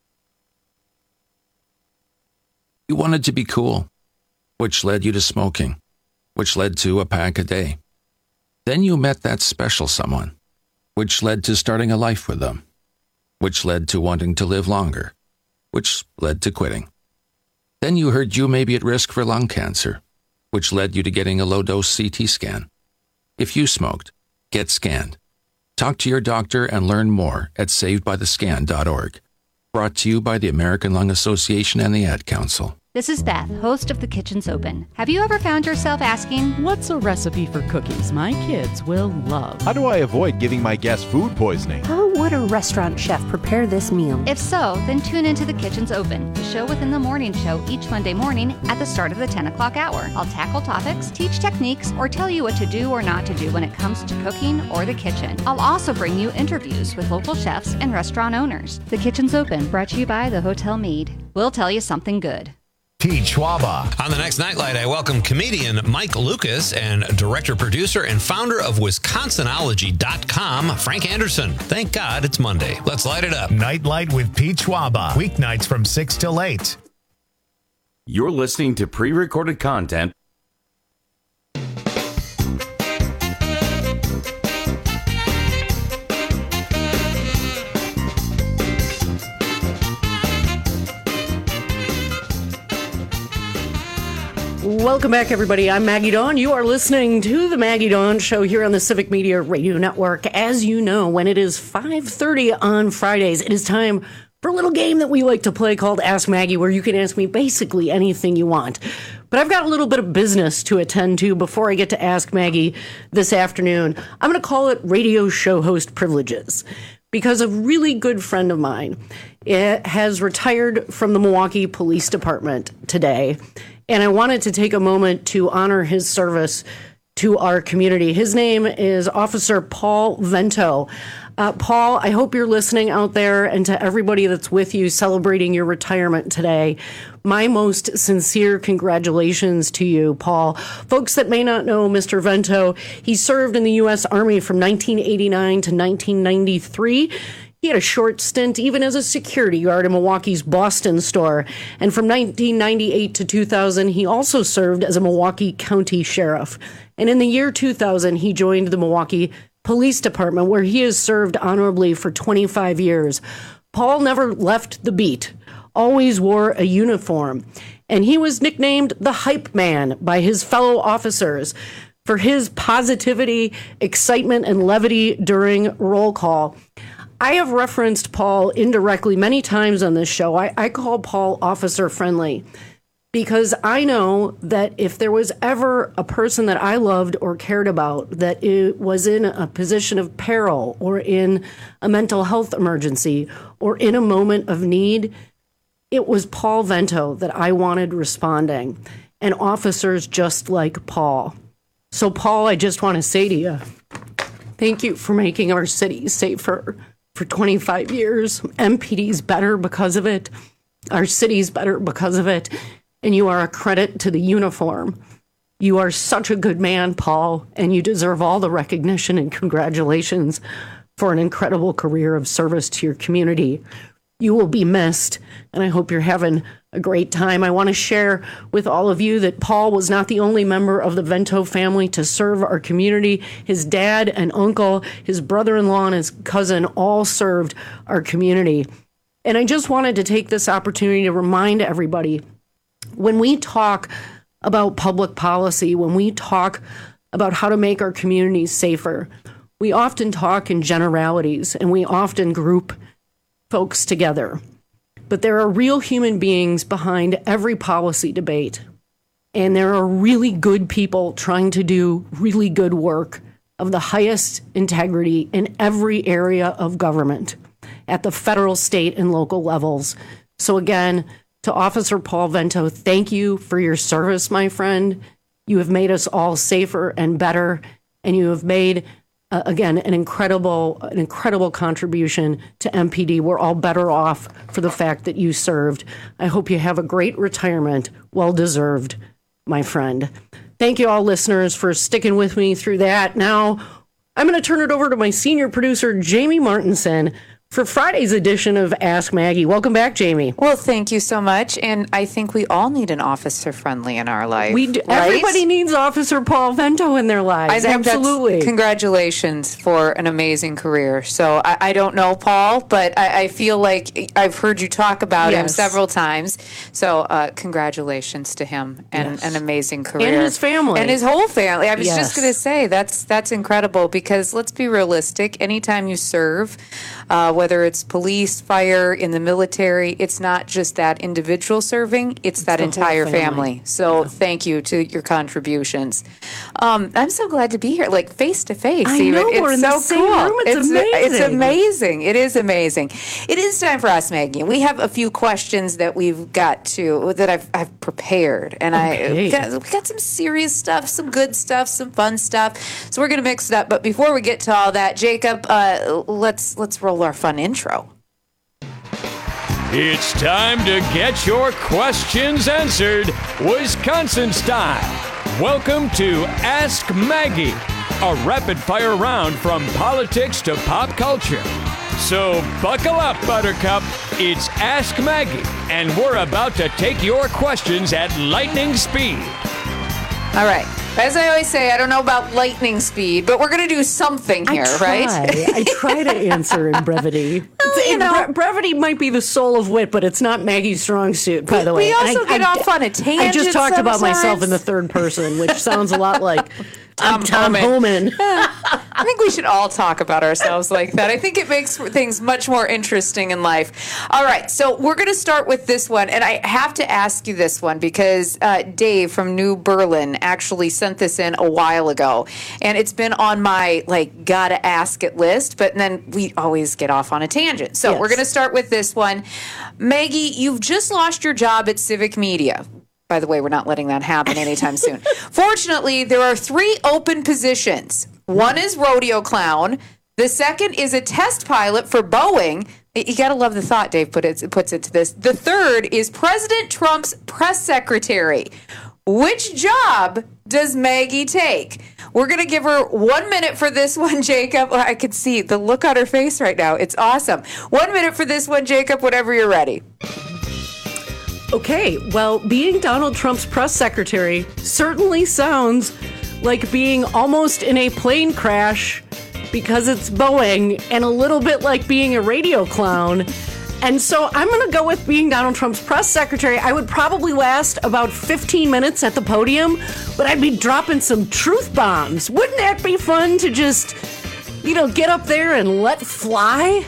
You wanted to be cool, which led you to smoking, which led to a pack a day. Then you met that special someone, which led to starting a life with them, which led to wanting to live longer, which led to quitting. Then you heard you may be at risk for lung cancer, which led you to getting a low-dose C T scan. If you smoked, get scanned. Talk to your doctor and learn more at saved by the scan dot org. Brought to you by the American Lung Association and the Ad Council. This is Beth, host of The Kitchen's Open. Have you ever found yourself asking, what's a recipe for cookies my kids will love? How do I avoid giving my guests food poisoning? How would a restaurant chef prepare this meal? If so, then tune into The Kitchen's Open, the show within the morning show each Monday morning at the start of the ten o'clock hour. I'll tackle topics, teach techniques, or tell you what to do or not to do when it comes to cooking or the kitchen. I'll also bring you interviews with local chefs and restaurant owners. The Kitchen's Open, brought to you by the Hotel Mead. We'll tell you something good. Pete Schwaba. On the next Nightlight, I welcome comedian Mike Lucas and director, producer, and founder of Wisconsinology dot com, Frank Anderson. Thank God it's Monday. Let's light it up. Nightlight with Pete Schwaba. Weeknights from six till eight. You're listening to pre-recorded content. Welcome back, everybody. I'm Maggie Dawn. You are listening to the Maggie Dawn Show here on the Civic Media Radio Network. As you know, when it is five thirty on Fridays, it is time for a little game that we like to play called Ask Maggie, where you can ask me basically anything you want. But I've got a little bit of business to attend to before I get to Ask Maggie this afternoon. I'm going to call it radio show host privileges, because a really good friend of mine has retired from the Milwaukee Police Department today. And I wanted to take a moment to honor his service to our community. His name is Officer Paul Vento. Uh, Paul, I hope you're listening out there, and to everybody that's with you celebrating your retirement today, my most sincere congratulations to you, Paul. Folks that may not know Mister Vento, he served in the U S Army from nineteen eighty-nine to nineteen ninety-three. He had a short stint even as a security guard in Milwaukee's Boston store. And from nineteen ninety-eight to two thousand, he also served as a Milwaukee County Sheriff. And in the year two thousand, he joined the Milwaukee Police Department, where he has served honorably for twenty-five years. Paul never left the beat, always wore a uniform. And he was nicknamed the Hype Man by his fellow officers for his positivity, excitement, and levity during roll call. I have referenced Paul indirectly many times on this show. I, I call Paul officer friendly because I know that if there was ever a person that I loved or cared about that it was in a position of peril or in a mental health emergency or in a moment of need, it was Paul Vento that I wanted responding, and officers just like Paul. So, Paul, I just want to say to you, thank you for making our city safer. For twenty-five years, M P D's better because of it. Our city's better because of it. And you are a credit to the uniform. You are such a good man, Paul, and you deserve all the recognition and congratulations for an incredible career of service to your community. You will be missed, and I hope you're having a great time. I want to share with all of you that Paul was not the only member of the Vento family to serve our community. His dad and uncle, his brother-in-law, and his cousin all served our community. And I just wanted to take this opportunity to remind everybody, when we talk about public policy, when we talk about how to make our communities safer, we often talk in generalities, and we often group folks together. But there are real human beings behind every policy debate. And there are really good people trying to do really good work of the highest integrity in every area of government at the federal, state, and local levels. So again, to Officer Paul Vento, thank you for your service, my friend. You have made us all safer and better, and you have made Uh, again, an incredible, an incredible contribution to M P D. We're all better off for the fact that you served. I hope you have a great retirement. Well deserved, my friend. Thank you all, listeners, for sticking with me through that. Now, I'm going to turn it over to my senior producer, Jamie Martinson, for Friday's edition of Ask Maggie. Welcome back, Jamie. Well, thank you so much. And I think we all need an officer friendly in our life. We do, right? Everybody needs Officer Paul Vento in their lives. I think Absolutely. Congratulations for an amazing career. So I, I don't know Paul, but I, I feel like I've heard you talk about yes. him several times. So uh, congratulations to him and yes. an amazing career. And his family. And his whole family. I was yes. just going to say, that's, that's incredible because let's be realistic. Anytime you serve, uh, whether it's police, fire, in the military, it's not just that individual serving, it's, it's that entire family. family. So yeah. thank you to your contributions. Um, I'm so glad to be here, like face to face. I even. know, it's we're in so the same cool. room. It's, it's amazing. It's amazing. It is amazing. It is time for Ask Maggie. We have a few questions that we've got to, that I've, I've prepared. And okay. I got, we got some serious stuff, some good stuff, some fun stuff. So we're going to mix it up. But before we get to all that, Jacob, uh, let's let's roll our fun intro. It's time to get your questions answered, Wisconsin style. Welcome to Ask Maggie, a rapid-fire round from politics to pop culture. So buckle up, Buttercup. It's Ask Maggie, and we're about to take your questions at lightning speed. All right. As I always say, I don't know about lightning speed, but we're going to do something here, I try. right? I try to answer in brevity. Well, you know, bre- brevity might be the soul of wit, but it's not Maggie's strong suit, by we, the way. We also I, get I, off on a tangent I just talked sometimes. about myself in the third person, which sounds a lot like I'm Tom, Tom Homan. I think we should all talk about ourselves like that. I think it makes things much more interesting in life. All right, so we're going to start with this one, and I have to ask you this one because uh, Dave from New Berlin actually sent this in a while ago, and it's been on my, like, gotta ask it list, but then we always get off on a tangent. So yes. We're going to start with this one. Maggie, you've just lost your job at Civic Media. By the way, we're not letting that happen anytime soon. Fortunately, there are three open positions. One is rodeo clown. The second is a test pilot for Boeing. You got to love the thought Dave put it, puts it to this. The third is President Trump's press secretary. Which job does Maggie take? We're going to give her one minute for this one, Jacob. I can see the look on her face right now. It's awesome. One minute for this one, Jacob, whenever you're ready. Okay, well, being Donald Trump's press secretary certainly sounds like being almost in a plane crash because it's Boeing, and a little bit like being a radio clown. And so I'm going to go with being Donald Trump's press secretary. I would probably last about fifteen minutes at the podium, but I'd be dropping some truth bombs. Wouldn't that be fun to just, you know, get up there and let fly?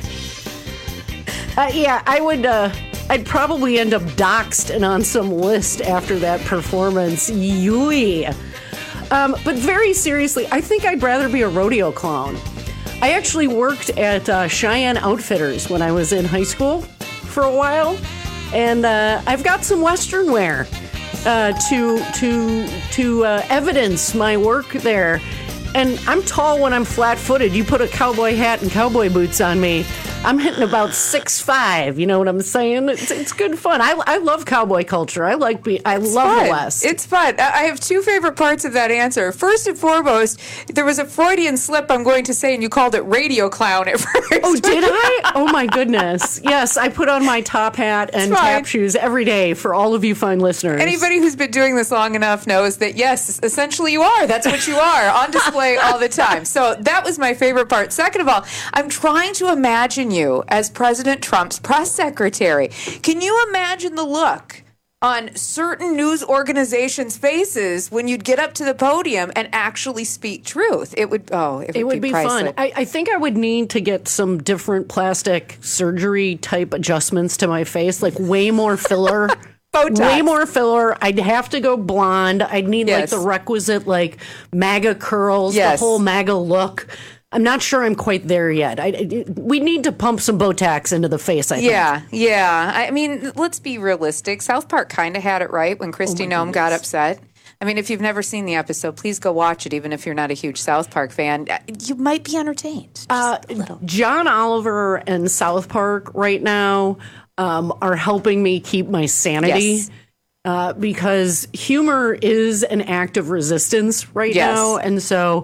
Uh, yeah, I would... Uh, I'd probably end up doxxed and on some list after that performance. Yui. Um, but very seriously, I think I'd rather be a rodeo clown. I actually worked at uh, Cheyenne Outfitters when I was in high school for a while, and uh, I've got some Western wear uh, to to to uh, evidence my work there. And I'm tall when I'm flat-footed. You put a cowboy hat and cowboy boots on me, I'm hitting about six five. You know what I'm saying? It's it's good fun. I, I love cowboy culture. I like be I it's love fun. the West. It's fun. I have two favorite parts of that answer. First and foremost, there was a Freudian slip I'm going to say, and you called it radio clown at first. Oh, did I? Oh my goodness. Yes, I put on my top hat and tap shoes every day for all of you fine listeners. Anybody who's been doing this long enough knows that yes, essentially you are. That's what you are, on display all the time. So that was my favorite part. Second of all, I'm trying to imagine you as President Trump's press secretary. Can you imagine the look on certain news organizations' faces when you'd get up to the podium and actually speak truth? It would, oh, it would, it would be, be fun. I, I think I would need to get some different plastic surgery type adjustments to my face, like way more filler. Botox. Way more filler. I'd have to go blonde. I'd need yes. like the requisite like MAGA curls, yes. the whole MAGA look. I'm not sure I'm quite there yet. I, I, we need to pump some Botox into the face, I think. Yeah, yeah. I mean, let's be realistic. South Park kind of had it right when Kristi oh Noem got upset. I mean, if you've never seen the episode, please go watch it, even if you're not a huge South Park fan. You might be entertained. Just uh, a little. John Oliver and South Park right now um, are helping me keep my sanity. Yes. Uh, because humor is an act of resistance right yes. now. And so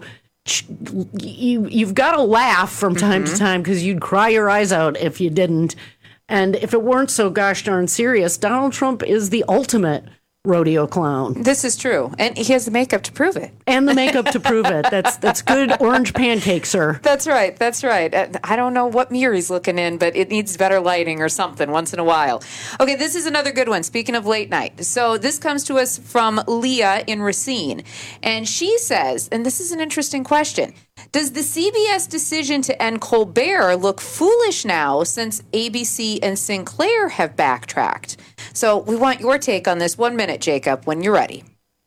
you, you've got to laugh from time mm-hmm. to time because you'd cry your eyes out if you didn't. And if it weren't so gosh darn serious, Donald Trump is the ultimate rodeo clown. This is true. And he has the makeup to prove it. And the makeup to prove it. That's that's good orange pancake, sir. That's right. That's right. I don't know what mirror he's looking in, but it needs better lighting or something once in a while. Okay, this is another good one. Speaking of late night. So this comes to us from Leah in Racine. And she says, and this is an interesting question, does the C B S decision to end Colbert look foolish now since A B C and Sinclair have backtracked? So we want your take on this. One minute, Jacob, when you're ready.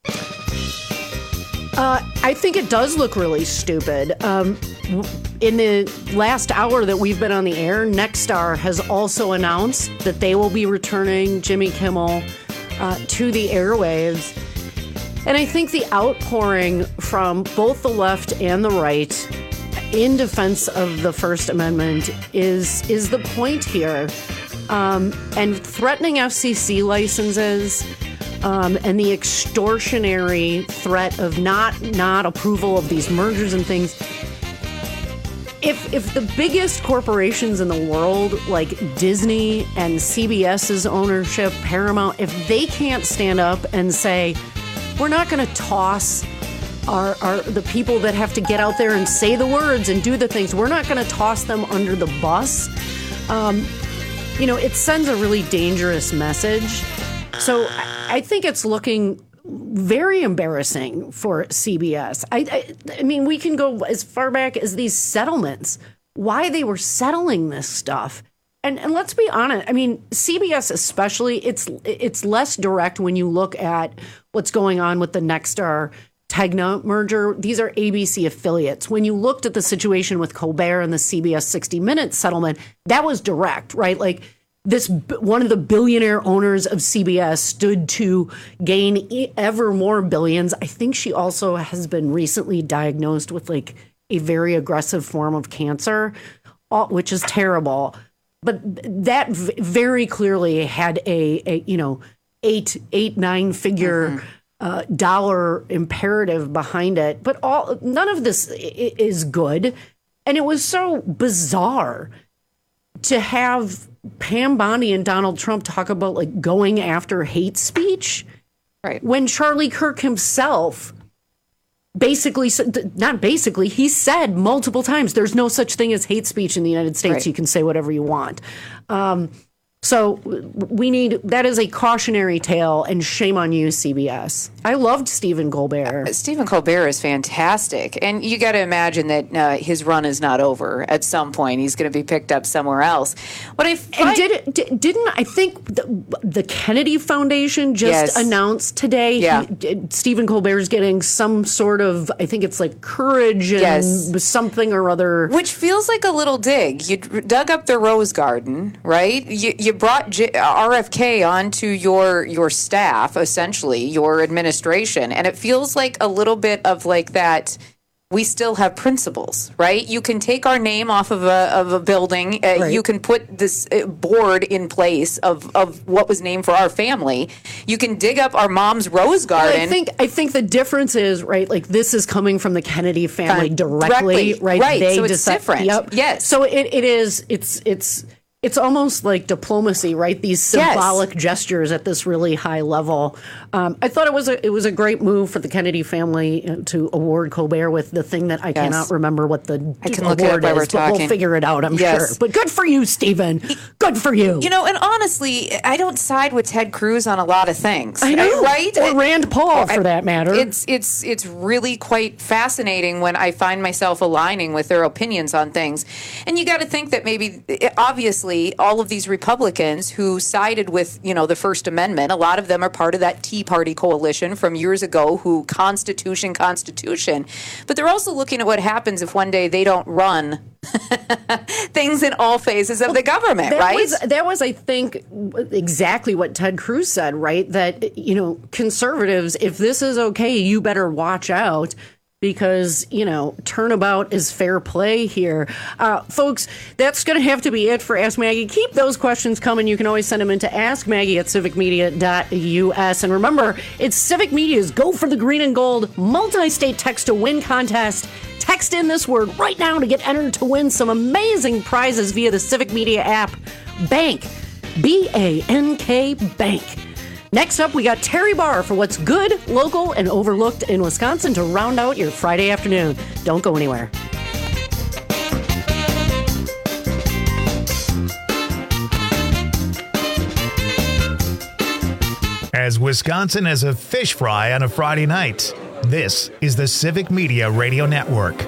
Uh, I think it does look really stupid. Um, in the last hour that we've been on the air, Nexstar has also announced that they will be returning Jimmy Kimmel uh, to the airwaves. And I think the outpouring from both the left and the right in defense of the First Amendment is is the point here. Um, and threatening F C C licenses um, and the extortionary threat of not not approval of these mergers and things. If if the biggest corporations in the world, like Disney and CBS's ownership, Paramount, if they can't stand up and say, we're not going to toss our, our the people that have to get out there and say the words and do the things, we're not going to toss them under the bus. Um, You know, it sends a really dangerous message. So I think it's looking very embarrassing for C B S. I, I, I mean, we can go as far back as these settlements, why they were settling this stuff. And, and let's be honest, I mean, C B S especially, it's it's less direct when you look at what's going on with the Nexstar Tegna merger. These are A B C affiliates. When you looked at the situation with Colbert and the C B S sixty minutes settlement, that was direct, right? Like this, one of the billionaire owners of C B S stood to gain ever more billions. I think she also has been recently diagnosed with like a very aggressive form of cancer, which is terrible. But that very clearly had a, a you know, eight, eight, nine figure mm-hmm. Uh, dollar imperative behind it, but all none of this is good, and it was so bizarre to have Pam Bondi and Donald Trump talk about like going after hate speech, right? When Charlie Kirk himself basically, not basically, he said multiple times, "There's no such thing as hate speech in the United States. Right. You can say whatever you want." Um, So we need, that is a cautionary tale, and shame on you, C B S. I loved Stephen Colbert. Uh, Stephen Colbert is fantastic. And you got to imagine that uh, his run is not over. At some point, he's going to be picked up somewhere else. What I find- and did, did, didn't, I think the, the Kennedy Foundation just yes. announced today, yeah. he, Stephen Colbert's getting some sort of, I think it's like courage and yes. something or other. Which feels like a little dig. You dug up the Rose Garden, right? You, you brought J- R F K onto your your staff, essentially, your administration, and it feels like a little bit of like that. We still have principles, right? You can take our name off of a of a building. Uh, right. You can put this board in place of, of what was named for our family. You can dig up our mom's rose garden. Well, I think I think the difference is, right, like this is coming from the Kennedy family uh, directly, directly, right? Right. They so it's decide, different. Yep. Yes. So it, it is. It's it's. It's almost like diplomacy, right? These symbolic yes. gestures at this really high level. Um, I thought it was a it was a great move for the Kennedy family to award Colbert with the thing that I yes. cannot remember what the I can award look it up while is, we're but talking. we'll figure it out, I'm yes. sure. But good for you, Stephen. Good for you. You know, and honestly, I don't side with Ted Cruz on a lot of things. I know, right? Or Rand Paul, for I, that matter. It's it's it's really quite fascinating when I find myself aligning with their opinions on things. And you got to think that maybe, obviously, all of these Republicans who sided with, you know, the First Amendment, a lot of them are part of that Tea Party coalition from years ago who Constitution, Constitution. But they're also looking at what happens if one day they don't run things in all phases of well, the government, that right? Was, that was, I think, exactly what Ted Cruz said, right? That, you know, conservatives, if this is okay, you better watch out. Because, you know, turnabout is fair play here. Uh, folks, that's going to have to be it for Ask Maggie. Keep those questions coming. You can always send them into ask maggie at civic media dot u s. And remember, it's Civic Media's Go for the Green and Gold multi-state text-to-win contest. Text in this word right now to get entered to win some amazing prizes via the Civic Media app. Bank. B A N K Bank. Next up, we got Terry Barr for what's good, local, and overlooked in Wisconsin to round out your Friday afternoon. Don't go anywhere. As Wisconsin is a fish fry on a Friday night, this is the Civic Media Radio Network.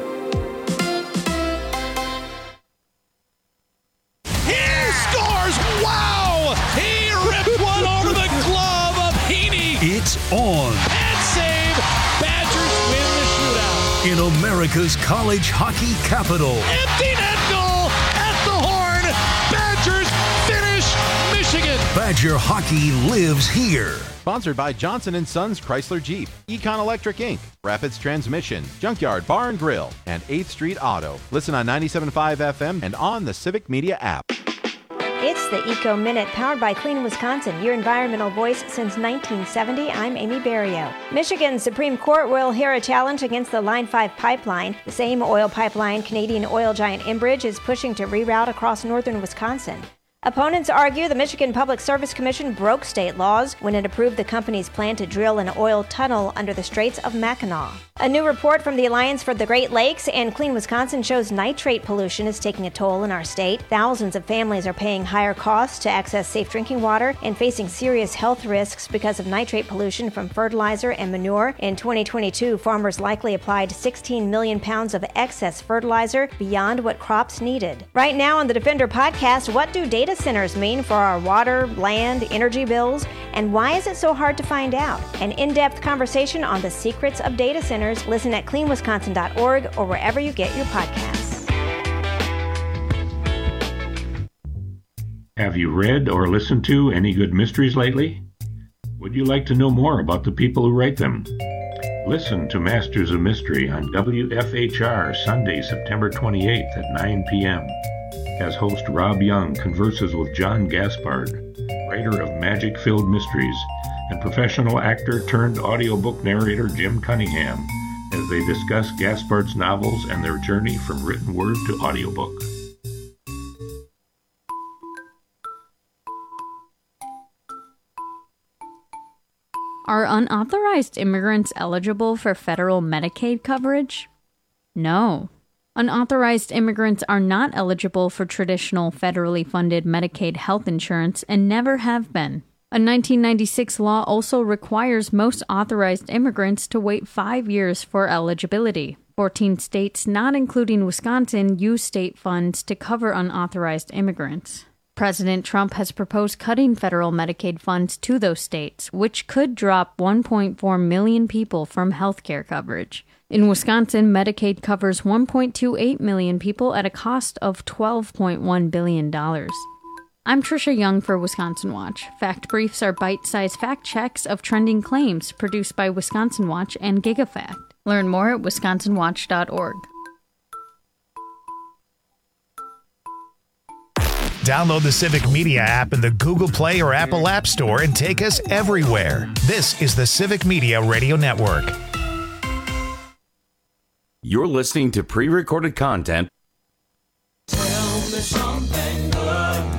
He scores! Wow! He ripped one over the glove of Heaney. It's on. And save. Badgers win the shootout. In America's college hockey capital. Empty net goal at the horn. Badgers finish Michigan. Badger hockey lives here. Sponsored by Johnson and Sons Chrysler Jeep, Econ Electric Incorporated, Rapids Transmission, Junkyard Bar and Grill, and eighth Street Auto. Listen on ninety-seven point five F M and on the Civic Media app. It's the Eco Minute, powered by Clean Wisconsin, your environmental voice since nineteen seventy. I'm Amy Barrio. Michigan's Supreme Court will hear a challenge against the Line five pipeline. The same oil pipeline Canadian oil giant Enbridge is pushing to reroute across northern Wisconsin. Opponents argue the Michigan Public Service Commission broke state laws when it approved the company's plan to drill an oil tunnel under the Straits of Mackinac. A new report from the Alliance for the Great Lakes and Clean Wisconsin shows nitrate pollution is taking a toll in our state. Thousands of families are paying higher costs to access safe drinking water and facing serious health risks because of nitrate pollution from fertilizer and manure. In twenty twenty-two, farmers likely applied sixteen million pounds of excess fertilizer beyond what crops needed. Right now on the Defender podcast, what do data centers mean for our water, land, energy bills, and why is it so hard to find out? An in-depth conversation on the secrets of data centers. Listen at clean wisconsin dot org or wherever you get your podcasts. Have you read or listened to any good mysteries lately? Would you like to know more about the people who write them? Listen to Masters of Mystery on W F H R Sunday, September twenty-eighth at nine p.m. as host Rob Young converses with John Gaspard, writer of magic-filled mysteries, and professional actor turned audiobook narrator Jim Cunningham, as they discuss Gaspard's novels and their journey from written word to audiobook. Are unauthorized immigrants eligible for federal Medicaid coverage? No. Unauthorized immigrants are not eligible for traditional federally funded Medicaid health insurance and never have been. A nineteen ninety-six law also requires most authorized immigrants to wait five years for eligibility. fourteen states, not including Wisconsin, use state funds to cover unauthorized immigrants. President Trump has proposed cutting federal Medicaid funds to those states, which could drop one point four million people from health care coverage. In Wisconsin, Medicaid covers one point two eight million people at a cost of twelve point one billion dollars. I'm Trisha Young for Wisconsin Watch. Fact Briefs are bite-sized fact checks of trending claims produced by Wisconsin Watch and GigaFact. Learn more at wisconsin watch dot org. Download the Civic Media app in the Google Play or Apple App Store and take us everywhere. This is the Civic Media Radio Network. You're listening to pre-recorded content. Tell me something good.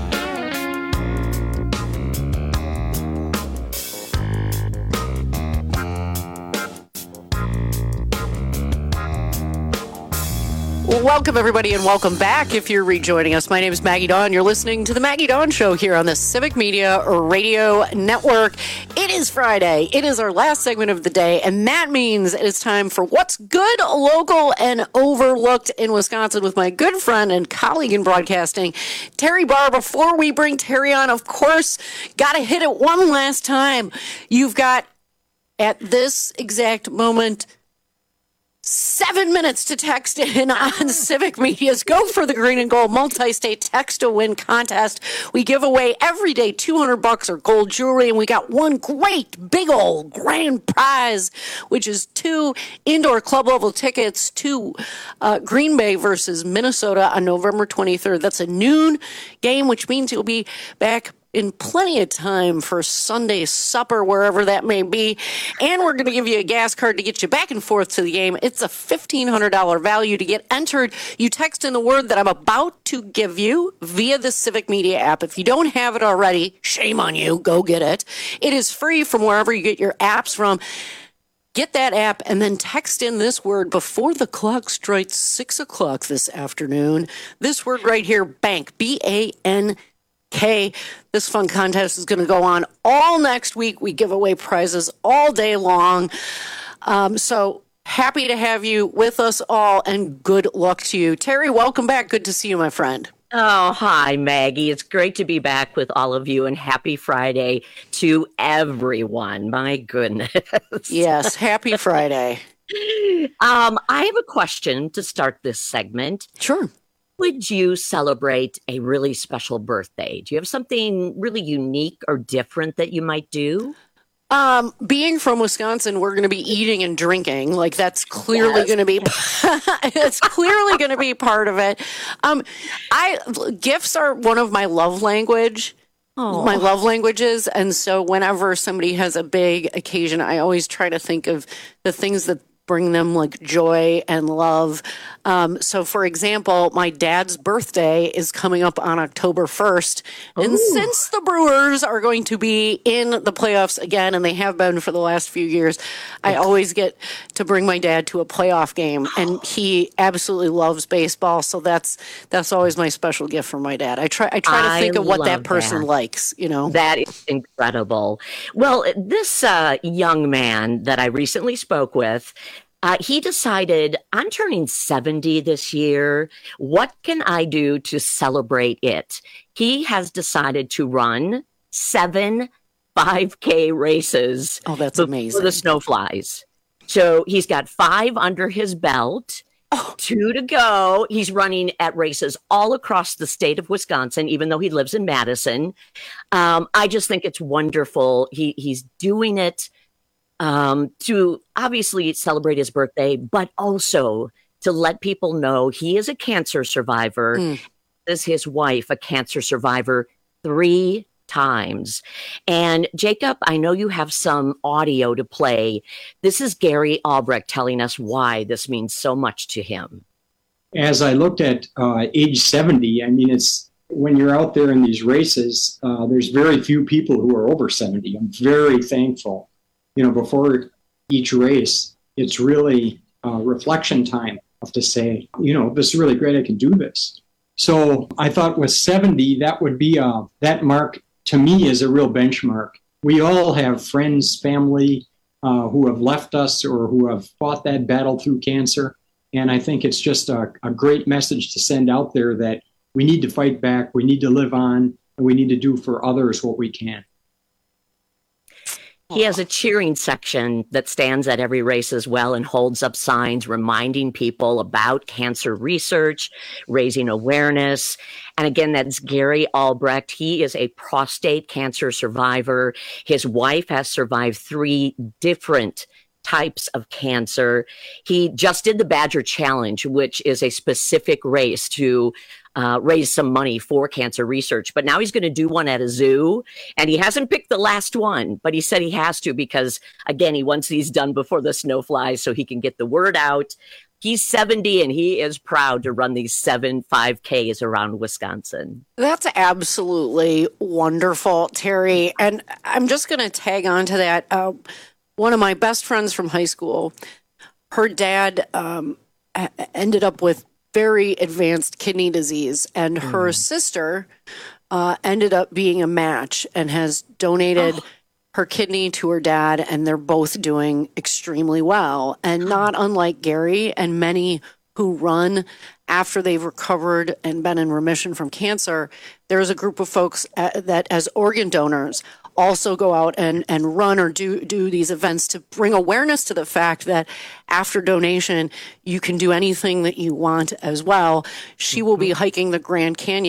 Welcome, everybody, and welcome back if you're rejoining us. My name is Maggie Dawn. You're listening to The Maggie Dawn Show here on the Civic Media Radio Network. It is Friday. It is our last segment of the day, and that means it is time for What's Good, Local, and Overlooked in Wisconsin with my good friend and colleague in broadcasting, Terry Barr. Before we bring Terry on, of course, got to hit it one last time. You've got, at this exact moment, Seven minutes to text in on Civic Media's Go for the Green and Gold multi-state text-to-win contest. We give away every day two hundred bucks or gold jewelry, and we got one great big old grand prize, which is two indoor club-level tickets to uh, Green Bay versus Minnesota on November twenty-third. That's a noon game, which means you'll be back in plenty of time for Sunday supper, wherever that may be. And we're going to give you a gas card to get you back and forth to the game. It's a fifteen hundred dollars value. To get entered, you text in the word that I'm about to give you via the Civic Media app. If you don't have it already, shame on you. Go get it. It is free from wherever you get your apps from. Get that app and then text in this word before the clock strikes six o'clock this afternoon. This word right here, bank, B A N K. Okay, this fun contest is going to go on all next week. We give away prizes all day long. Um, so happy to have you with us all, and good luck to you. Terry, welcome back. Good to see you, my friend. Oh, hi, Maggie. It's great to be back with all of you, and happy Friday to everyone. My goodness. Yes, happy Friday. um, I have a question to start this segment. Sure. Would you celebrate a really special birthday? Do you have something really unique or different that you might do? Um, being from Wisconsin, we're going to be eating and drinking. Like that's clearly yes. going to be, it's clearly going to be part of it. Um, I gifts are one of my love language, Aww. my love languages. And so whenever somebody has a big occasion, I always try to think of the things that bring them like joy and love. Um, so, for example, my dad's birthday is coming up on October first. And Ooh. since the Brewers are going to be in the playoffs again, and they have been for the last few years, I always get to bring my dad to a playoff game. And he absolutely loves baseball. So that's that's always my special gift for my dad. I try I try to I think of what that person that. likes, you know. That is incredible. Well, this uh, young man that I recently spoke with, Uh, he decided, I'm turning seventy this year. What can I do to celebrate it? He has decided to run seven five K races. Oh, that's amazing. For the Snowflies. So he's got five under his belt, oh. two to go. He's running at races all across the state of Wisconsin, even though he lives in Madison. Um, I just think it's wonderful. He He's doing it Um, to obviously celebrate his birthday, but also to let people know he is a cancer survivor. Mm. Is his wife a cancer survivor three times? And Jacob, I know you have some audio to play. This is Gary Albrecht telling us why this means so much to him. As I looked at uh, age seventy, I mean, it's when you're out there in these races, uh, there's very few people who are over seventy. I'm very thankful. You know, before each race, it's really uh, reflection time of to say, you know, this is really great. I can do this. So I thought with seventy, that would be a, that mark to me is a real benchmark. We all have friends, family uh, who have left us or who have fought that battle through cancer. And I think it's just a, a great message to send out there that we need to fight back. We need to live on, and we need to do for others what we can. He has a cheering section that stands at every race as well and holds up signs reminding people about cancer research, raising awareness. And again, that's Gary Albrecht. He is a prostate cancer survivor. His wife has survived three different types of cancer. He just did the Badger Challenge, which is a specific race to uh, raise some money for cancer research. But now he's going to do one at a zoo, and he hasn't picked the last one, but he said he has to because, again, he wants these done before the snow flies so he can get the word out. He's seventy, and he is proud to run these seven five Ks around Wisconsin. That's absolutely wonderful, Terry. And I'm just going to tag on to that. Uh, One of my best friends from high school, her dad um, a- ended up with very advanced kidney disease, and mm. her sister uh, ended up being a match and has donated oh. her kidney to her dad, and they're both doing extremely well. And not unlike Gary and many who run after they've recovered and been in remission from cancer, there's a group of folks uh, that as organ donors also go out and, and run or do, do these events to bring awareness to the fact that after donation, you can do anything that you want as well. She will be hiking the Grand Canyon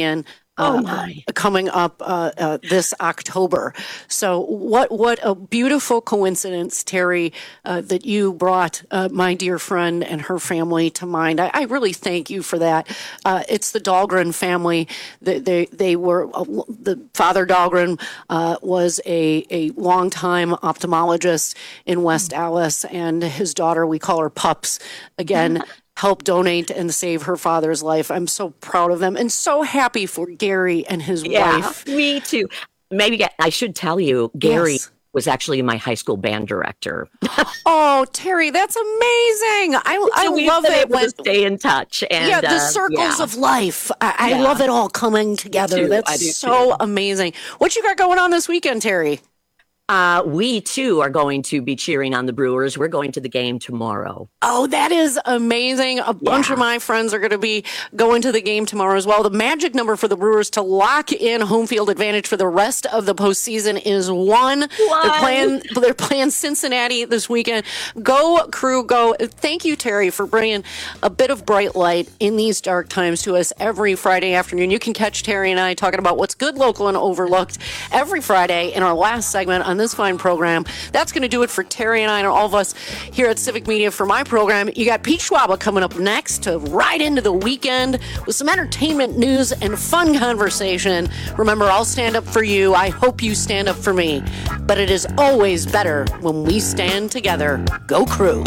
Uh, Oh my. coming up uh, uh, this October. So what what a beautiful coincidence, Terry, uh, that you brought uh, my dear friend and her family to mind. I, I really thank you for that. Uh, it's the Dahlgren family. They they, they were uh, the father Dahlgren uh, was a a longtime ophthalmologist in West Allis, and his daughter, we call her Pups, again. Help donate and save her father's life. I'm so proud of them and so happy for Gary and his Yeah, wife. me too. Maybe I should tell you, Gary Yes. was actually my high school band director. Oh, Terry, that's amazing. I, I So we've love been it able when to stay in touch. And, yeah, the uh, circles yeah. of life. I, I Yeah. love it all coming together. too. I That's do so too. amazing. What you got going on this weekend, Terry? Uh, we too are going to be cheering on the Brewers. We're going to the game tomorrow. Oh, that is amazing. A bunch of my friends are going to be going to the game tomorrow as well. The magic number for the Brewers to lock in home field advantage for the rest of the postseason is one. They're playing, they're playing Cincinnati this weekend. Go, Crew, go. Thank you, Terry, for bringing a bit of bright light in these dark times to us every Friday afternoon. You can catch Terry and I talking about what's good, local, and overlooked every Friday in our last segment on this fine program. That's going to do it for Terry and I and all of us here at Civic Media for my program. You got Pete Schwaba coming up next to ride into the weekend with some entertainment news and fun conversation. Remember, I'll stand up for you. I hope you stand up for me. But it is always better when we stand together. Go Crew.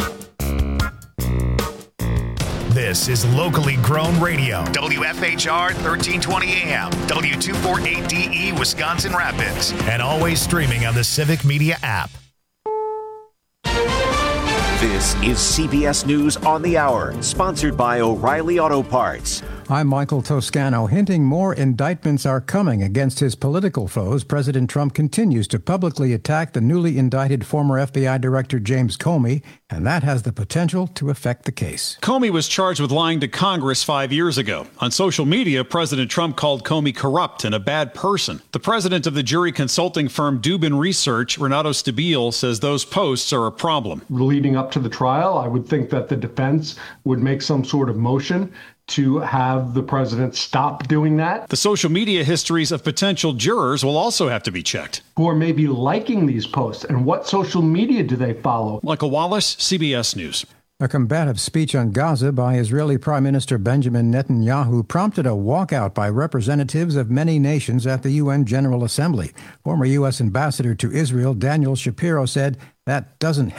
This is locally grown radio. W F H R thirteen twenty A M, W two forty-eight D E, Wisconsin Rapids, and always streaming on the Civic Media app. This is C B S News on the Hour, sponsored by O'Reilly Auto Parts. I'm Michael Toscano. Hinting more indictments are coming against his political foes, President Trump continues to publicly attack the newly indicted former F B I Director James Comey, and that has the potential to affect the case. Comey was charged with lying to Congress five years ago. On social media, President Trump called Comey corrupt and a bad person. The president of the jury consulting firm Dubin Research, Renato Stabile, says those posts are a problem. Leading up to the trial, I would think that the defense would make some sort of motion to have the president stop doing that. The social media histories of potential jurors will also have to be checked. Who are maybe liking these posts, and what social media do they follow? Michael Wallace, C B S News. A combative speech on Gaza by Israeli Prime Minister Benjamin Netanyahu prompted a walkout by representatives of many nations at the U N General Assembly. Former U S Ambassador to Israel Daniel Shapiro said that doesn't